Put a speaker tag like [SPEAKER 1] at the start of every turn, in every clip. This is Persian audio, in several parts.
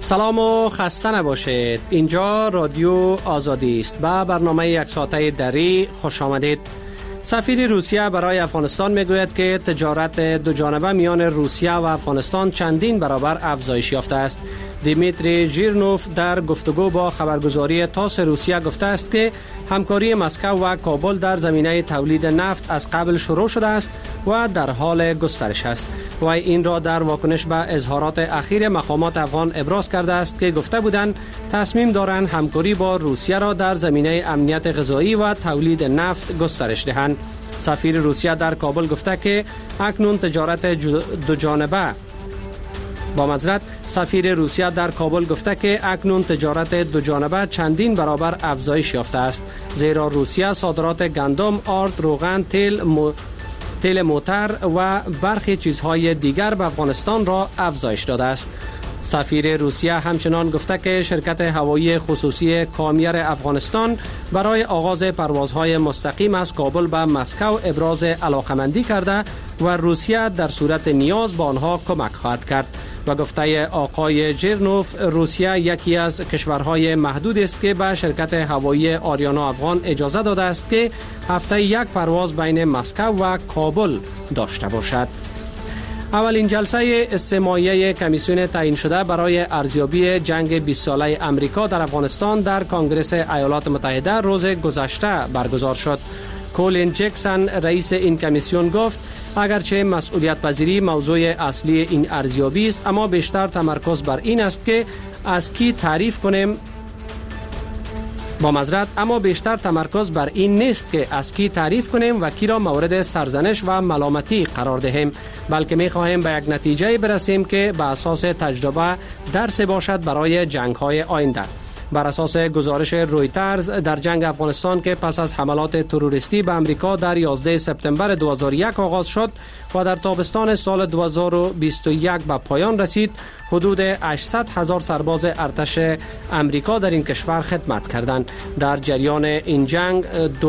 [SPEAKER 1] سلام و خسته نباشید. اینجا رادیو آزادی است. با برنامه یک ساعته دری خوش آمدید. سفیر روسیه برای افغانستان میگوید که تجارت دو جانبه میان روسیه و افغانستان چندین برابر افزایش یافته است. دیمیتری ژیرنوف در گفتگو با خبرگزاری تاس روسیه گفته است که همکاری مسکو و کابل در زمینه تولید نفت از قبل شروع شده است و در حال گسترش است. و این را در واکنش به اظهارات اخیر مقامات افغان ابراز کرده است که گفته بودند تصمیم دارند همکاری با روسیه را در زمینه امنیت غذایی و تولید نفت گسترش دهند. سفیر روسیه در کابل گفته که اکنون تجارت دو جانبه سفیر روسیه در کابل گفته که اکنون تجارت دو جانبه چندین برابر افزایش یافته است، زیرا روسیه صادرات گندم، آرد، روغن، تیل موتر و برخی چیزهای دیگر به افغانستان را افزایش داده است. سفیر روسیه همچنان گفته که شرکت هوایی خصوصی کامیر افغانستان برای آغاز پروازهای مستقیم از کابل به مسکو ابراز علاقمندی کرده و روسیه در صورت نیاز به آنها کمک خواهد کرد. و گفته آقای ژیرنوف، روسیه یکی از کشورهای محدود است که به شرکت هوایی آریانا افغان اجازه داده است که هفته یک پرواز بین مسکو و کابل داشته باشد. اولین جلسه استماعیه کمیسیون تعیین شده برای ارزیابی جنگ 20 ساله امریکا در افغانستان در کنگره ایالات متحده روز گذشته برگزار شد. کولین جکسن رئیس این کمیسیون گفت اگرچه مسئولیت پذیری موضوع اصلی این ارزیابی است، اما بیشتر تمرکز بر این است که از کی تعریف کنیم اما بیشتر تمرکز بر این نیست که از کی تعریف کنیم و کی را مورد سرزنش و ملامتی قرار دهیم، بلکه می خواهیم به یک نتیجه برسیم که به اساس تجربه درس باشد برای جنگ‌های آینده. بر اساس گزارش رویترز، در جنگ افغانستان که پس از حملات تروریستی به امریکا در 11 سپتامبر 2001 آغاز شد و در تابستان سال 2021 به پایان رسید، حدود 800,000 سرباز ارتش امریکا در این کشور خدمت کردند. در جریان این جنگ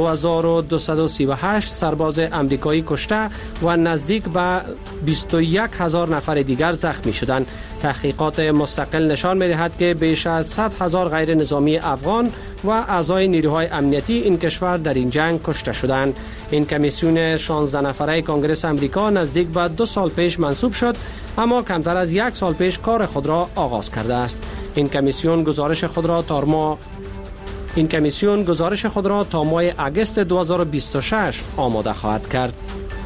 [SPEAKER 1] 2238 سرباز امریکایی کشته و نزدیک به 21,000 نفر دیگر زخمی شدند. تحقیقات مستقل نشان می‌دهد که بیش از 100,000 غیر نظامی افغان و اعضای نیروهای امنیتی این کشور در این جنگ کشته شدند. این کمیسیون 16 نفره کنگره امریکا نزدیک به 2 سال پیش منصوب شد، اما کمتر از 1 سال پیش کار خود را آغاز کرده است. این کمیسیون گزارش خود را تا ماه اگست 2026 آماده خواهد کرد.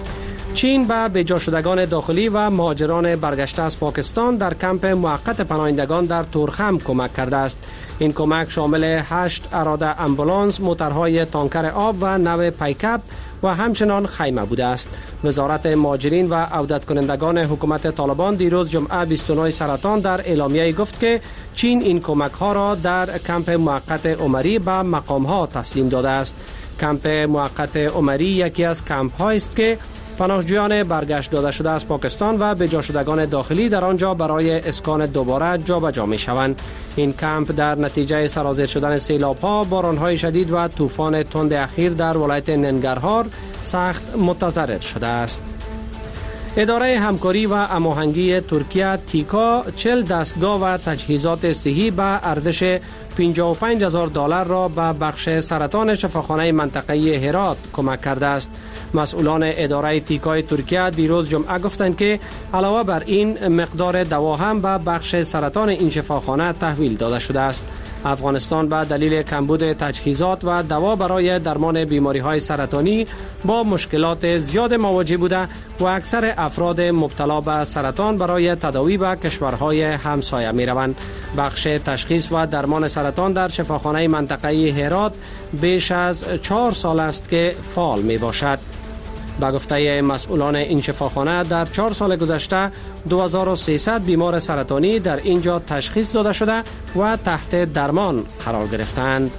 [SPEAKER 1] چین به بجا شدگان داخلی و مهاجران برگشته از پاکستان در کمپ موقت پناهندگان در تورخم کمک کرده است. این کمک شامل 8 اراده امبولانس، موترهای تانکر آب و نو پیکاپ و همچنان خیمه بوده است. وزارت مهاجرین و عودت کنندگان حکومت طالبان دیروز جمعه 29 سرطان در اعلامیه گفت که چین این کمک ها را در کمپ موقت عمری به مقام ها تسلیم داده است. کمپ موقت عمری یکی از کمپ هایی است که پناهجویان برگشت داده شده از پاکستان و بجا شدگان داخلی در آنجا برای اسکان دوباره جابجا می شوند. این کمپ در نتیجه سرازیر شدن سیلاب‌ها، باران‌های شدید و طوفان تند اخیر در ولایت ننگرهار سخت متضرر شده است. اداره همکاری و هماهنگی ترکیه تیکا 40 دستگاه و تجهیزات صحی به ارزش $55,000 را به بخش سرطان شفاخانه منطقه هرات کمک کرده است. مسئولان اداره تیکای ترکیه دیروز جمعه گفتند که علاوه بر این مقدار دوا هم به بخش سرطان این شفاخانه تحویل داده شده است. افغانستان به دلیل کمبود تجهیزات و دوا برای درمان بیماری‌های سرطانی با مشکلات زیاد مواجه بوده و اکثر افراد مبتلا به سرطان برای تداوی به کشورهای همسایه می‌روند. بخش تشخیص و درمان سرطان در شفاخانه منطقه هرات بیش از 4 سال است که فعال میباشد. به گفته مسئولان این شفاخانه در 4 سال گذشته 2300 بیمار سرطانی در اینجا تشخیص داده شده و تحت درمان قرار گرفتند.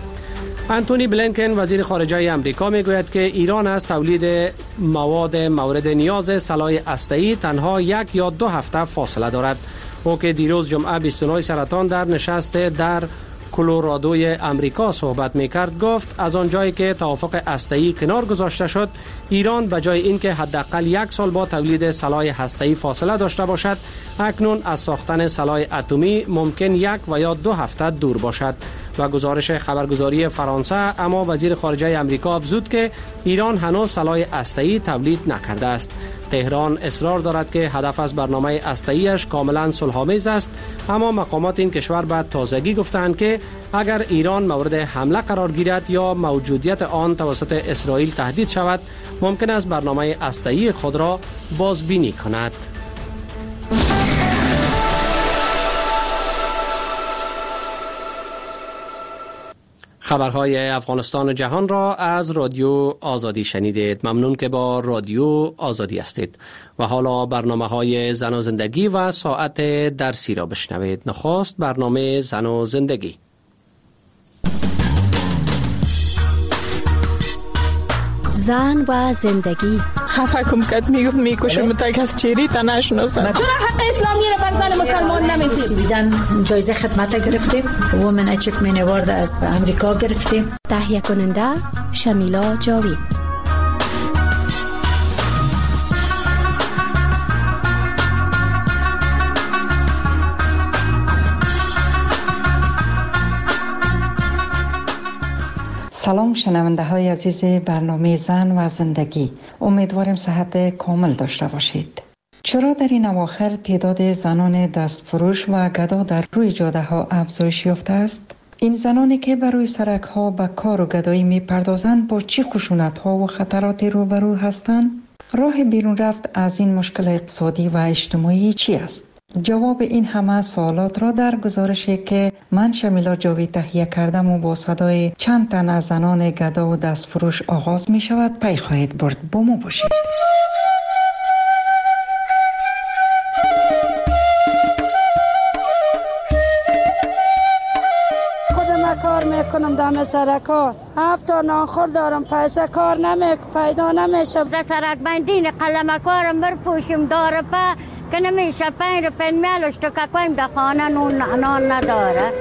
[SPEAKER 1] انتونی بلینکن وزیر خارجه امریکا میگوید که ایران از تولید مواد مورد نیاز سلاح هسته‌ای تنها 1 یا 2 هفته فاصله دارد. او که دیروز جمعه 29 سرطان در نشست در کلرادوی امریکا صحبت می‌کرد گفت از آنجایی که توافق هسته‌ای کنار گذاشته شد، ایران به جای اینکه حداقل 1 سال با تولید سلاح هسته‌ای فاصله داشته باشد، اکنون از ساختن سلاح اتمی ممکن 1 و یا 2 هفته دور باشد. و گزارش خبرگزاری فرانسه اما وزیر خارجه امریکا افزود که ایران هنوز سلاح هسته‌ای تولید نکرده است. تهران اصرار دارد که هدف از برنامه هسته‌ایش کاملا صلح‌آمیز است، اما مقامات این کشور به تازگی گفتند که اگر ایران مورد حمله قرار گیرد یا موجودیت آن توسط اسرائیل تهدید شود، ممکن است برنامه هسته‌ای خود را بازبینی کند. خبرهای افغانستان و جهان را از رادیو آزادی شنیدید. ممنون که با رادیو آزادی هستید. و حالا برنامه‌های زن و زندگی و ساعت درسی را بشنوید. نخست برنامه زن و زندگی.
[SPEAKER 2] زن و زندگی.
[SPEAKER 3] خفه کم کد میکشم تا کس چیری تا نشناسم.
[SPEAKER 4] چرا حق اسلامی را بر زن مسلمان نمیدید؟
[SPEAKER 5] بیدن جایزه خدمت گرفتیم. وومن اچیومنت اوارد از امریکا گرفتیم.
[SPEAKER 2] تهیه کننده شمیلا جاوید.
[SPEAKER 6] سلام شنونده های عزیز برنامه زن و زندگی، امیدوارم صحت کامل داشته باشید. چرا در این اواخر تعداد زنان دستفروش و گدا در روی جاده ها افزایش یافته است؟ این زنانی که بر روی سرک ها به کار و گدایی می پردازند با چه خشونت ها و خطراتی روبرو هستند؟ راه بیرون رفت از این مشکل اقتصادی و اجتماعی چی است؟ جواب این همه سوالات را در گزارشی که من شمیلا جاوید تهیه کردم و با صدای چند تن از زنان گدا و دستفروش آغاز می شود پی خواهید برد. با ما باشید.
[SPEAKER 7] خودم کار میکنم دم سرکا، 7 ناخور دارم، پیسه کار پیدا نمیشه.
[SPEAKER 8] در سرک بندین قلم کارم برپوشیم داره پا که نمیشه 5 روپیه میلش تو که کنیم در خانه نان نداره.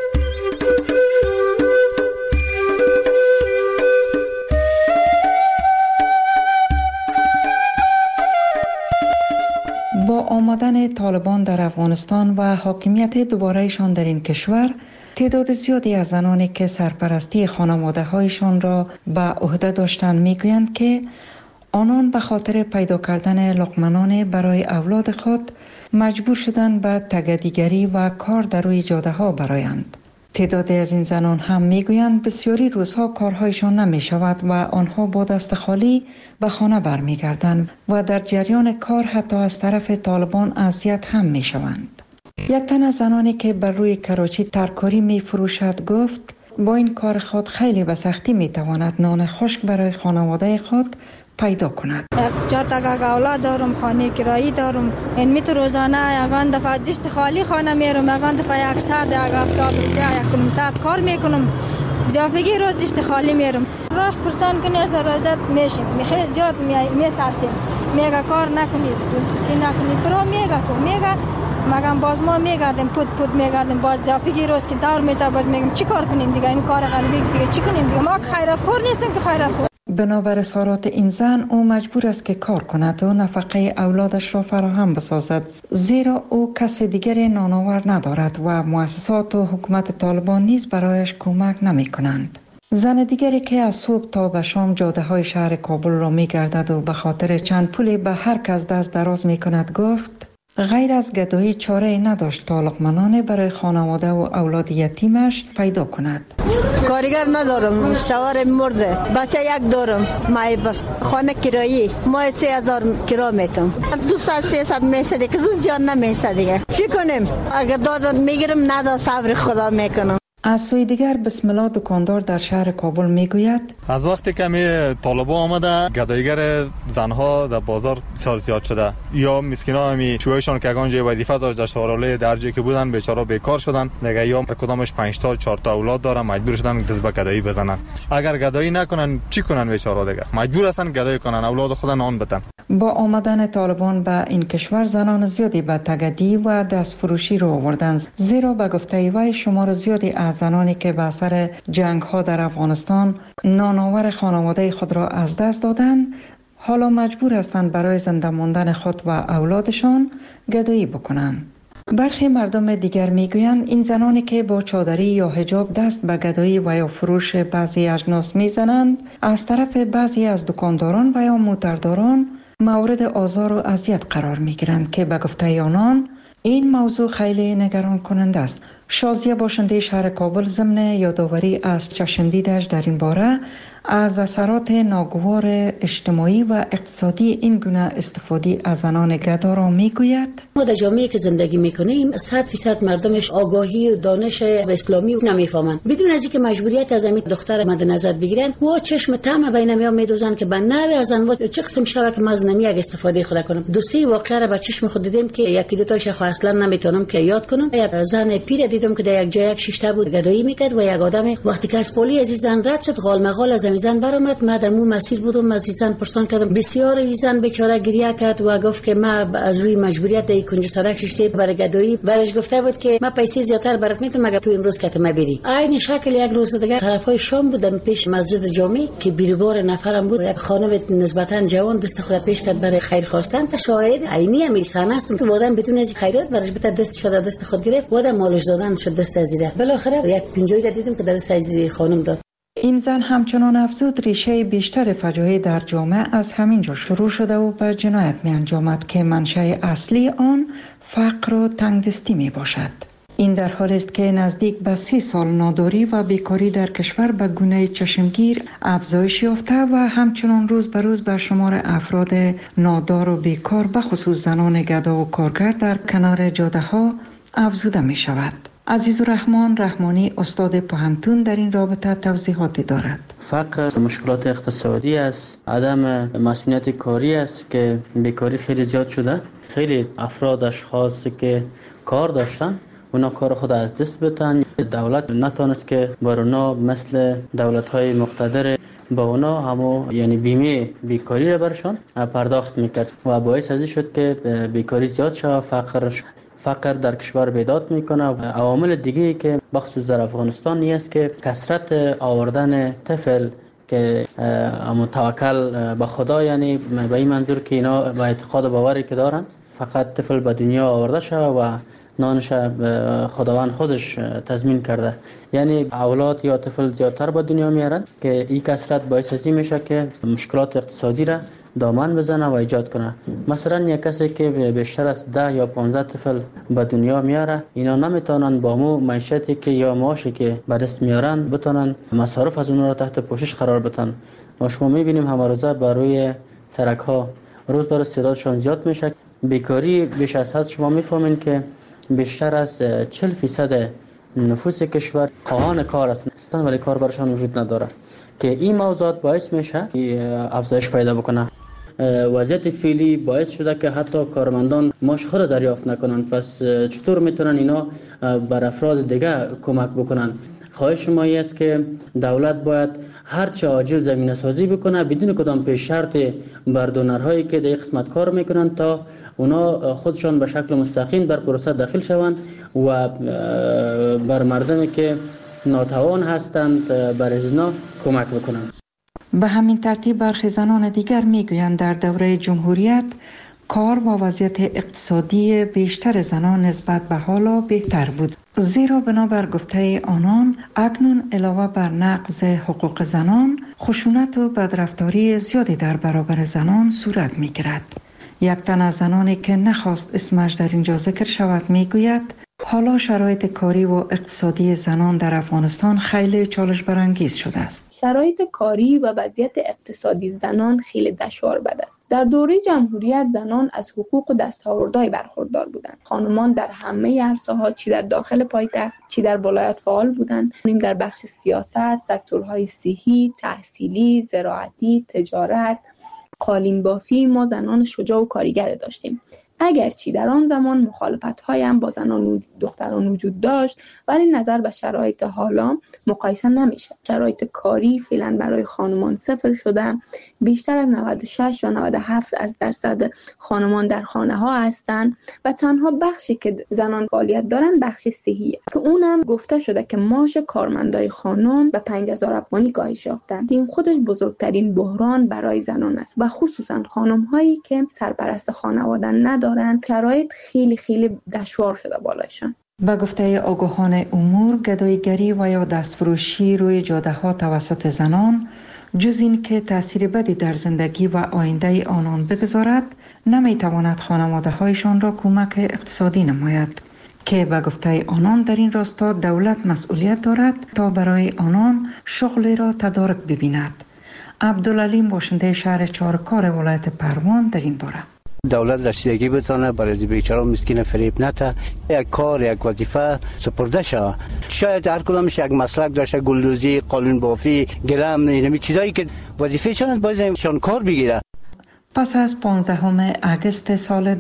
[SPEAKER 6] با آمدن طالبان در افغانستان و حاکمیت دوبارهشان در این کشور، تعداد زیادی از زنانی که سرپرستی خانواده هایشان را به عهده داشتند میگویند که آنان به خاطر پیدا کردن لقمه‌نان برای اولاد خود مجبور شدند به تگدیگری و کار در روی جاده ها برآیند. تعدادی از این زنان هم میگویند بسیاری روزها کارهایشان نمی شود و آنها با دست خالی به خانه برمیگردند و در جریان کار حتی از طرف طالبان اذیت هم می شوند. یک تن از زنانی که بر روی کراچی ترکاری می فروشد گفت با این کار خود خیلی به سختی می تواند نان خشک برای خانواده خود پیدا کند.
[SPEAKER 7] 4 تا اولاد دارم، خانه کرایی دارم. این می تو روزانه یگان دفعه دست خالی خانه میرم، یگان دفعه 100 70 روپیه 100 کار میکنم. جافگی روز دست خالی میرم. راست پرسان کنی از رازت میشیم. خیلی زیاد میترسیم. میگه کار نکنید، چی نکنید، تو رو میگه مگم باز ما میگردیم پود میگردیم، باز جافگی روز که دار میتا باز میگم چی کار کنیم دیگه، این کار غریبی دیگه چی کنیم دیگه، ما خیرات خور نیستیم که خیرات خور.
[SPEAKER 6] بنابر اظهارات این زن او مجبور است که کار کند و نفقه اولادش را فراهم بسازد، زیرا او کس دیگری نانآور ندارد و مؤسسات و حکومت طالبان نیز برایش کمک نمی کنند. زن دیگری که از صبح تا به شام جاده های شهر کابل را می گردد و به خاطر چند پولی به هر کس دست دراز می کند گفت غیر از گدایی چاره نداشت تا لقمه‌نان برای خانواده و اولاد یتیمش پیدا کند.
[SPEAKER 9] کارگر ندارم، شوهر مرده، بچه یک دارم، مای بس خانه کرایی مای 3000 کرا میتم، 200-300 میشه دیگه، زود زیاد نمیشه دیگه. چی کنیم؟ اگه داد میگیرم نداد صبر خدا میکنم.
[SPEAKER 6] از سوی دیگر بسم الله دکاندار در شهر کابل میگوید
[SPEAKER 10] از وقتی که طالبان آمده گدایگر زنها در بازار بسیار زیاد شده، یا مسکینا همی چویشان که اگان جای وظیفه داشت در شهرالای درجه که بودن بیچاره بیکار شدن دیگه، یا کدامش 5 تا 4 تا اولاد دارن مجبور شدن دست به گدایی بزنن. اگر گدایی نکنن چی کنن بیچاره دیگه، مجبور هستن گدایی کنن اولاد خودن آن بدن.
[SPEAKER 6] با آمدن طالبان به این کشور زنان زیادی به تگدی و دستفروشی رو آوردند، زیرا به گفته وی شمار زیادی از زنانی که به اثر جنگ ها در افغانستان نانآور خانواده خود را از دست دادند حالا مجبور هستند برای زنده ماندن خود و اولادشان گدایی بکنند. برخی مردم دیگر میگویند این زنانی که با چادری یا حجاب دست به گدایی و یا فروش بعضی اجناس میزنند از طرف بعضی از دکانداران و یا موترداران مورد آزار و اذیت قرار میگیرند که به گفته آنان این موضوع خیلی نگران کننده است. شازیه باشنده شهر کابل ضمن یادآوری از چشم دیدش در این باره از اثرات ناگوار اجتماعی و اقتصادی این گونه استفاده از زنان گدا را میگوید:
[SPEAKER 11] ما در جامعه که زندگی میکنیم 100% مردمش آگاهی و دانش اسلامی نمیفهمند. بدون از اینکه مجبوریت از همین دختر مد نظر بگیرن و چشم طمع بین میام میدوزن که به نوی از انواع چه قسم شوه که از نمی یک استفاده خود کنم. دو سه واقعه را به چشم خود دیدم که یکی دو تاش خو اصلا نمیتونم که یاد کنم. یک زن پیر دیدم که در یک جای یک شش تا بود گدایی میکرد و یک آدم وقتی که از پلی از زن رد شد غال مغال از زن برآمد. ما در مو مسیر بودم، از زن پرسان کردم، بسیار زن بیچاره گریه کرد و گفت که ما از روی مجبوریت ای کنج سرک ششته برای گدایی برش گفته بود که ما پیسې زیاتر برات میتونم مگر تو امروز که ما بری. عین شکل یک روز دیگه طرفای شام بودم پیش مسجد جامع که بیروبار نفرم بود، یک خانم نسبتا جوان دست خود پیش کرد برای خیر خواستن. شاهد عینی امیل سن است که وادم بدون از خیرات برش بت دست شد دست خود گرفت وادم مالش دادن شد دست ازیره. بالاخره یک پنجوی دیدم که دست از خانم داد.
[SPEAKER 6] این زن همچنان افزود ریشه بیشتر فجایع در جامعه از همین جا شروع شده و به جنایت می انجامد که منشأ اصلی آن فقر و تنگدستی می باشد. این در حالی است که نزدیک به 30 سال ناداری و بیکاری در کشور به گونه چشمگیر افزایش یافته و همچنان روز به روز به شمار افراد نادار و بیکار به خصوص زنان گدا و کارگر در کنار جاده ها افزوده می شود. عزیزالرحمن رحمانی استاد پوهنتون در این رابطه توضیحاتی دارد.
[SPEAKER 12] فقر مشکلات اقتصادی است، عدم مسئولیت کاری است که بیکاری خیلی زیاد شده. خیلی افراد اشخاصی که کار داشتن اونا کار خود از دست بدن. دولت نتونست که بر اونا مثل دولت‌های مقتدر با اونا همو یعنی بیمه بیکاری را برشان پرداخت میکرد و باعث ازی شد که بیکاری زیاد شد. فقر در کشور بیداد میکنه. عوامل دیگه که بخصوص در افغانستان نیست که کثرت آوردن طفل که متوکل به خدا، یعنی به این منظور که اینا با اعتقاد و باوری که دارن فقط طفل به دنیا آورده شده و نانش خداوند خودش تضمین کرده، یعنی اولاد یا طفل زیادتر به دنیا میارن که این کثرت باعث ازی میشه که مشکلات اقتصادی را دامن بزنه و ایجاد کنه. مثلا یک کسی که بیشتر از 10 یا 15 طفل به دنیا میاره، اینا نمیتونن با مو معیشتی که یا معاشی که به دست میارن بتونن مصارف از اون را تحت پوشش قرار بدن. و شما میبینیم همه روزه بر روی سرک ها روز بر روز تعدادشون زیاد میشه. بیکاری بیش از حد شما میفهمین که بیشتر از 40% نفوس کشور خواهان کار هستند ولی کار برشان وجود نداره که این موضوعات باعث میشه افزایش پیدا بکنه. وضعیت فعلی باعث شده که حتی کارمندان معاش خود دریافت نکنن. پس چطور میتونن اینا بر افراد دیگه کمک بکنن؟ خواهش ما است که دولت باید هرچه عاجل زمینه سازی بکنه بدون کدام پیش شرط بر دونرهایی که در قسمت کار میکنن تا اونا خودشان به شکل مستقیم در پروسه داخل شوند و بر مردمی که ناتوان هستند بر ازنا کمک بکنند.
[SPEAKER 6] به همین ترتیب برخی زنان دیگر میگویند در دوره جمهوریت کار و وضعیت اقتصادی بیشتر زنان نسبت به حالا بهتر بود، زیرا بنابر گفته آنان اکنون علاوه بر نقض حقوق زنان خشونت و بدرفتاری زیادی در برابر زنان صورت میگیرد. یک تن از زنانی که نخواست اسمش در اینجا ذکر شود میگوید حالا شرایط کاری و اقتصادی زنان در افغانستان خیلی چالش برانگیز شده است.
[SPEAKER 13] شرایط کاری و وضعیت اقتصادی زنان خیلی دشوار بد است. در دوره جمهوریت زنان از حقوق و دستاوردهای برخوردار بودند. خانمان در همه عرصه‌ها چی در داخل پایتخت چی در ولایت فعال بودند. در بخش سیاست، سکتورهای صحی، تحصیلی، زراعتی، تجارت، قالین بافی ما زنان شجاع و کارگر داشتیم. اگرچه در آن زمان مخالفت‌های هم با زنان و دختران وجود داشت، ولی نظر به شرایط حالا مقایسه نمیشه. شرایط کاری فعلا برای خانمان صفر شده. بیشتر از 96 یا 97% خانمان در خانه ها هستند و تنها بخشی که زنان فعالیت دارن بخش صحیه که اونم گفته شده که معاش کارمندای خانم به 5000 افغانی کاهش یافته. این خودش بزرگترین بحران برای زنان است و خصوصا خانم هایی که سرپرست خانواده ندارن، شرایط خیلی دشوار شده بالایشان.
[SPEAKER 6] به گفته آگاهان امور، گداییگری و یا دستفروشی روی جاده ها توسط زنان جز این که تأثیر بدی در زندگی و آینده آنان بگذارد، نمیتواند خانواده هایشان را کمک اقتصادی نماید که به گفته آنان در این راستا دولت مسئولیت دارد تا برای آنان شغلی را تدارک ببیند. عبدالعلیم باشنده شهر چارکار ولایت پروان در این باره:
[SPEAKER 14] دولت رسیدگی بتانه برای بیچاره مسکین فریب نته، یک کار یک وظیفه سپرده شود. شاید هر کدامش یک مسلک داشته، گلدوزی، قانون بافی، گلم، اینمی چیزایی که وظیفه شان باید شان کار بگیره.
[SPEAKER 6] پس از 15 اگست سال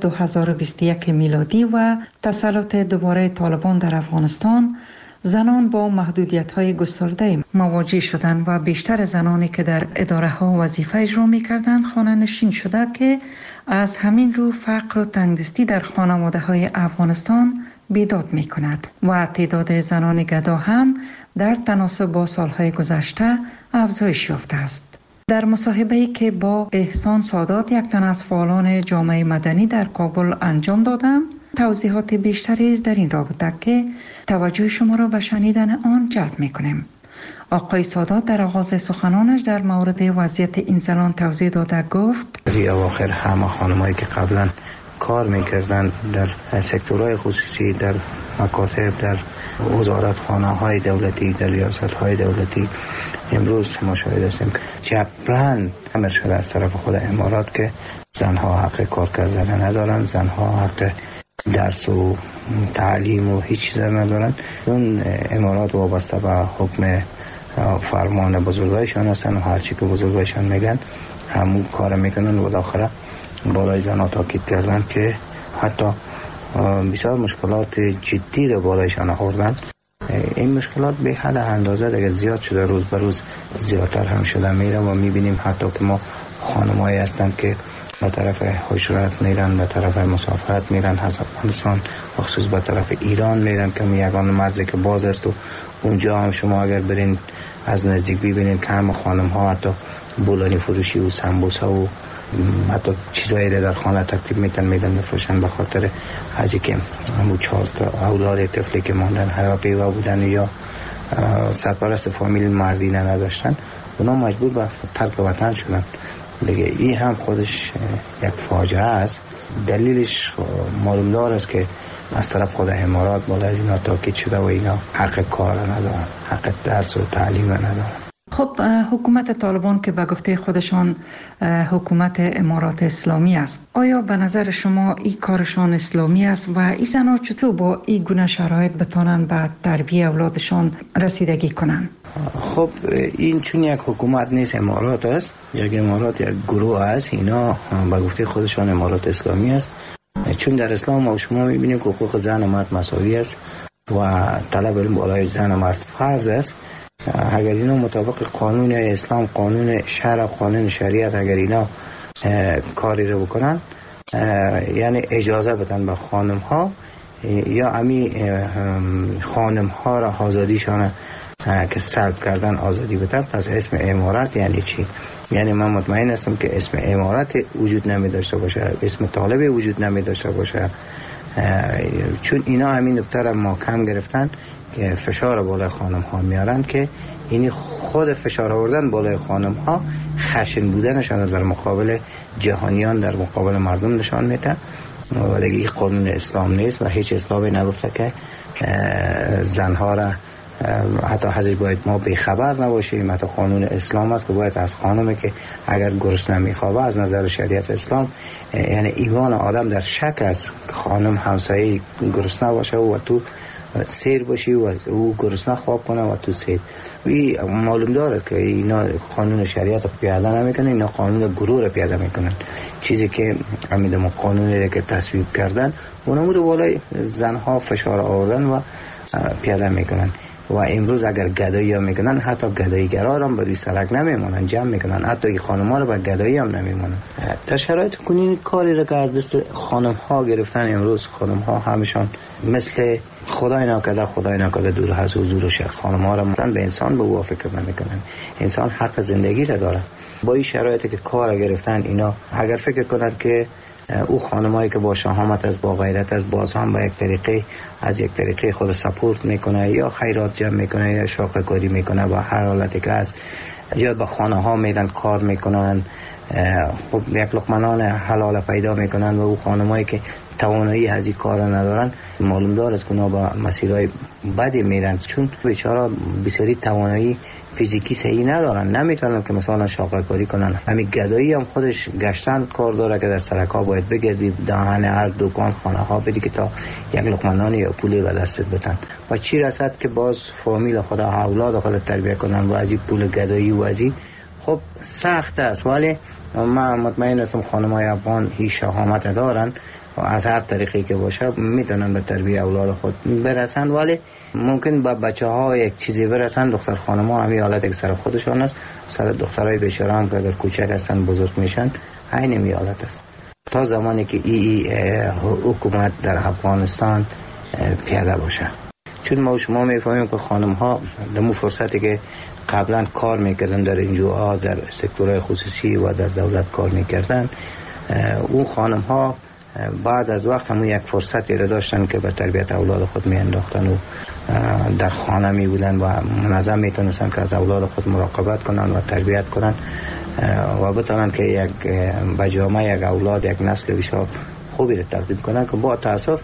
[SPEAKER 6] 2021 میلادی و تسلط دوباره طالبان در افغانستان، زنان با محدودیت‌های گسترده مواجه شدند و بیشتر زنانی که در اداره‌ها وظیفه اجرا می‌کردند خانه‌نشین شده که از همین رو فقر و تنگدستی در خانواده‌های افغانستان بیداد می‌کند و تعداد زنان گدا هم در تناسب با سال‌های گذشته افزایش یافته است. در مصاحبه‌ای که با احسان سادات، یک تن از فعالان جامعه مدنی در کابل انجام دادم، توضیحات بیشتری در این رابطه که توجه شما را به شنیدن آن جلب می‌کنیم. آقای سادات در آغاز سخنانش در مورد وضعیت این زنان توضیح داده گفت:
[SPEAKER 15] در اواخر همه خانمایی که قبلا کار می‌کردند در سکتورهای خصوصی، در مکاتب، در وزارتخانه‌های دولتی، در ریاست‌های دولتی، امروز ما شاهد هستیم که جبران امر شده از طرف خود امارات که زنها حق کار کردن ندارند، زنها حق درس و تعلیم و هیچ چیز ندارند. اون امارات وابسته به حکم فرمان بزرگایشان هستن و هرچی که بزرگایشان میگن همون کار میکنن و داخل بالای زنها تاکید کردن که حتی بسیار مشکلات جدی رو بالایشان آوردن. این مشکلات به حد اندازه دیگه زیاد شده، روز به روز زیادتر هم شده میره و میبینیم حتی که ما خانمایی هستند که به طرف هجرت میرن، به طرف مسافرت میرن، از افغانستان خصوص به طرف ایران میرن که یگان مرزی که باز است و اونجا هم شما اگر برین از نزدیک ببینید که هم خانم ها حتی بولانی فروشی و سمبوسا و حتی چیزایی در خانه ترتیب میدن بفروشن به خاطر از اینکه همون 4 اولاد طفلی که ماندن حیاپیوا بودن یا سرپرست فامیل مردی نداشتن، اونا مجبور به ترک وطن شدن. دیگه این هم خودش یک فاجعه است. دلیلش معلومدار است که از طرف خود امارات بالای از اینا تاکید شده و اینا حق کار ندارن، حق درس و تعلیم ندارن.
[SPEAKER 6] خب حکومت طالبان که به گفته خودشان حکومت امارات اسلامی است، آیا به نظر شما این کارشان اسلامی است و این زنها چطور با این گونه شرایط بتانن به تربیت اولادشان رسیدگی کنن؟
[SPEAKER 15] خب این چون یک حکومت نیست، امارات است، یک امارات یک گروه است، اینا به گفته خودشان امارات اسلامی است. چون در اسلام ما شما میبینیم که حقوق زن و مرد مساوی است و طلب علم بالای زن و مرد فرض است. اگر اینا مطابق قانون اسلام، قانون شرع، قانون شریعت اگر اینا کاری رو بکنن، یعنی اجازه بدن به خانم ها یا امی خانم ها را آزادیشان که سلب کردن آزادی بدن، پس اسم امارت یعنی چی؟ یعنی من مطمئن هستم که اسم امارت وجود نمی داشته باشه، اسم طالب وجود نمی داشته باشه، چون اینا همین نکته را محکم گرفتن که فشار بالای خانم ها میارن که اینی خود فشار آوردن بالای خانم ها خشن بودنشان در مقابل جهانیان، در مقابل مردم نشان میده و دیگه این قانون اسلام نیست و هیچ اسلامی نگفته که زنها را حتی حضرت باید ما بیخبر نباشیم. حتی قانون اسلام است که باید از خانمی که اگر گرسنه میخوابه از نظر شریعت اسلام، یعنی ایمان آدم در شک است خانم همسایه گرسنه باشه و تو سیر باشی و او گرسنه خواب کنه و تو سیر. این معلوم دارد که اینا قانون شریعت رو پیاده نمیکنن، اینا قانون گروه رو پیاده میکنن. چیزی که امیدم قانونی که تصویب کردن اونم رو بالای زنها فشار آوردن و پیاده میکنن. و امروز اگر گدایی هم میکنن، حتی گداییگرا هم بر سرک نمیمونن، جمع میکنن، حتی این خانم‌ها رو بر گدایی هم نمیمونن. در شرایط کنین کاری رو که از دست خانم‌ها گرفتن، امروز خانم‌ها همشان مثل خدای ناکرده دور از حضور شخص. خانم‌ها رو مثلا به انسان به او فکر نمیکنن. انسان حق زندگی را داره. با این شرایطی که کار گرفتن، اینا اگر فکر کنند که او خانمایی که با شهامت از با غیرت از باز هم با یک طریقه خود سپورت میکنه یا خیرات جمع میکنه یا شاخه کاری میکنه و هر حالتی که هست، یا به خانه ها میرن کار میکنن، خب یک لقمه حلال پیدا میکنن و او خانمایی که توانایی از این کار ندارن، معلوم دارد که اونا با مسیرهای بدی میرن، چون بیچاره بسیاری توانایی فیزیکی صحیح ندارن، نمیتونن که مثلا شاقه کاری کنن. همین گدایی هم خودش گشتن کار داره که در سرکا باید بگردی دهن هر دکان خانه ها بدی که تا یک لقمه نان یا پولی به دستت بدن. و چی رسد که باز فامیل خود اولاد خود تربیت کنن و از این پول گدایی و از این خب سخت است. ولی من مطمئن هستم خانم‌های افغان هیچ شهامت دارن و از هر طریقی که باشه میتونن به تربیت اولاد خود برسن. ولی ممکن با بچه‌ها یک چیزی برسن. دختر خانم‌ها همین حالت یک سر خودشان است، سر دخترای بیچاره هم که اگر کوچک هستن بزرگ میشن عین می حالت است. تا زمانی که حکومت در افغانستان پیاده باشه، چون ما شما میفهمیم که خانم‌ها دمو فرصتی که قبلا کار میکردن در انجوها، در سکتورهای خصوصی و در دولت کار میکردن، اون خانم‌ها بعد از وقت همون یک فرصتی را داشتن که به تربیت اولاد خود می انداختن و در خانه می بودن و منظم می تونستن که از اولاد خود مراقبت کنن و تربیت کنن و بتونن که یک بجامه یک اولاد، یک نسل بسیار خوبی را تقدیم کنن. که با تاسف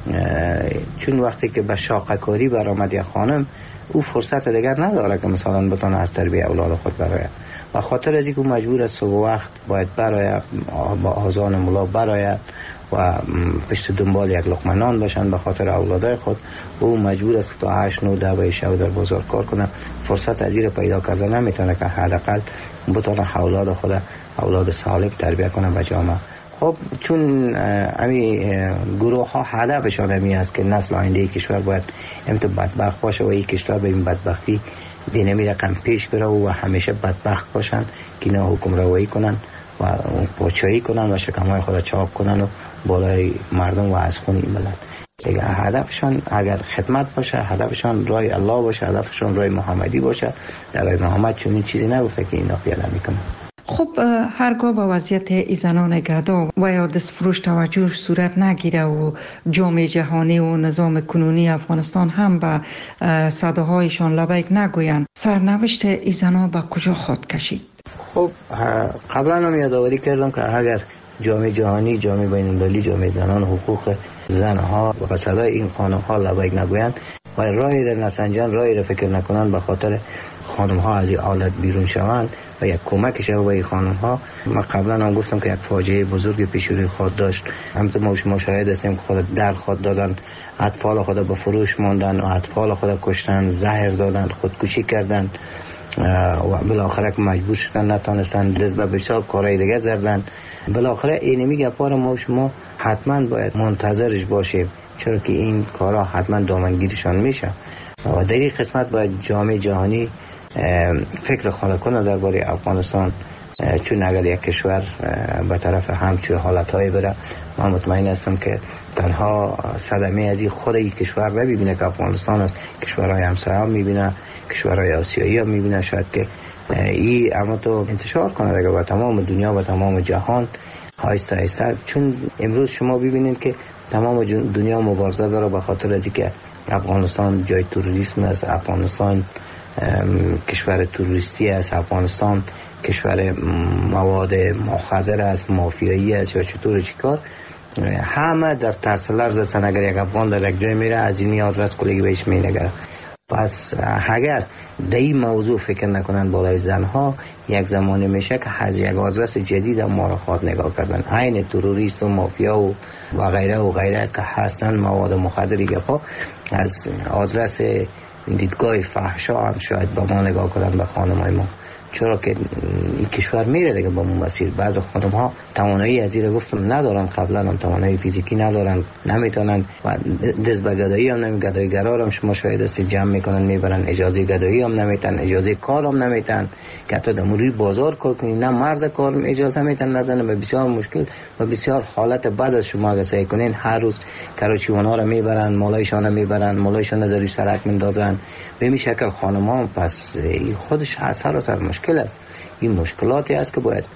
[SPEAKER 15] چون وقتی که به شاقه کاری برآمد یک خانم، او فرصت دیگر نداره که مثلا بتونه از تربیت اولاد خود برآید. و خاطر از اینکه مجبور است صبح وقت باید برآید، با آذان ملا برآید و پشت دنبال یک لقمه نان باشن به خاطر اولادای خود، او مجبور است تا 8 9 10 شب در بازار کار کنه. فرصت از این پیدا کردن نمیتونه که حداقل بتونه اولاد خود اولاد سالم تربیت کنه به جامعه. خب چون امی گروه ها هدفشان همی است که نسل آینده کشور باید بدبخت باشه و این کشور به این بدبختی بینمی رقم پیش بره و همیشه بدبخت باشن که اینا حکم روایی کنن و پاچایی کنن و شکمهای خود چاپ کنن و بالای مردم و از خون این ملت. هدفشان اگر خدمت باشه، هدفشان رای الله باشه، هدفشان رای محمدی باشه، در رای محمد چون این چیزی نگفته که اینا پیاده میکنن.
[SPEAKER 6] خب هرگاه به وضعیت ای زنان گدا و یا دستفروش توجه صورت نگیره و جامعه جهانی و نظام کنونی افغانستان هم به صداهایشان لبیک نگویند، سرنوشت ای زنان به کجا خواهد کشید؟
[SPEAKER 15] خب قبلا هم یادآوری کردم که اگر جامعه جهانی، جامعه بین‌المللی، جامعه زنان، حقوق زنها و صدای این خانم‌ها لبیک نگویند و راهی را نسنجان، راهی را فکر نکنند به خاطر خانم‌ها از این حالت بیرون شوند و یک کمک شود به این خانم‌ها. من قبلا هم گفتم که یک فاجعه بزرگ پیش روی خود داشت. همینطور ما شما شاهد هستیم که خود در خود دادن، اطفال خود به فروش ماندن و اطفال خود کشتن، زهر دادن، خودکشی کردن و بالاخره که مجبور شدن نتونستن دست به بسیار کارهای دیگه زدن. بالاخره اینمی گپار ما شما حتما باید منتظرش باشیم، چرا که این کارها حتما دامنگیرشان میشه و در این قسمت باید جامعه جهانی فکر خود کنه درباره افغانستان. چون اگر یک کشور به طرف همچون حالتهای بره، من مطمئن هستم که تنها صدمه از این خود این کشور نمیبینه که افغانستان است، کشورهای همسایه هم میبینه، کشورهای آسیایی هم میبینه. شاید که این اما تو انتشار کنه دیگه با تمام دنیا و تمام جهان آهسته آهسته. چون امروز شما ببینید که تمام دنیا مبارزه داره به خاطر از اینکه افغانستان جای تروریسم است، افغانستان کشور تروریستی است، افغانستان کشور مواد مخدر است، مافیایی است یا چطور چیکار. همه در ترس لرز هستن اگر یک افغان در یک جای میره از این نیاز رست کلگی بهش مینگره. پس اگر در این موضوع فکر نکنن بالای زنها، یک زمانی میشه که از یک آدرس جدید ما را خواهد نگاه کردن، عین تروریست و مافیا و غیره که هستن مواد مخدری گپا، از آدرس دیدگاه فحشا هم شاید با ما نگاه کنن، به خانمای ما. چرا که این کشور میره دیگه با اون مسیر. بعض خانم ها توانایی از این گفتم ندارن، قبلا هم توانایی فیزیکی ندارن، نمیتونن و دست به گدایی هم نمی، گدایگرا هم شما شاید است جمع میکنن میبرن، اجازه گدایی هم نمیتن، اجازه کار هم نمیتن که حتی در موری بازار کار کنی، نه مرد کار اجازه میتن نزنه. به بسیار مشکل و بسیار حالت بد از شما اگه سعی کنین هر روز کراچیوانا رو میبرن، مالایشان رو میبرن، مالایشان در سرک میندازن. به این شکل خانم ها پس خودش سر مشکل است. این مشکلاتی است که باید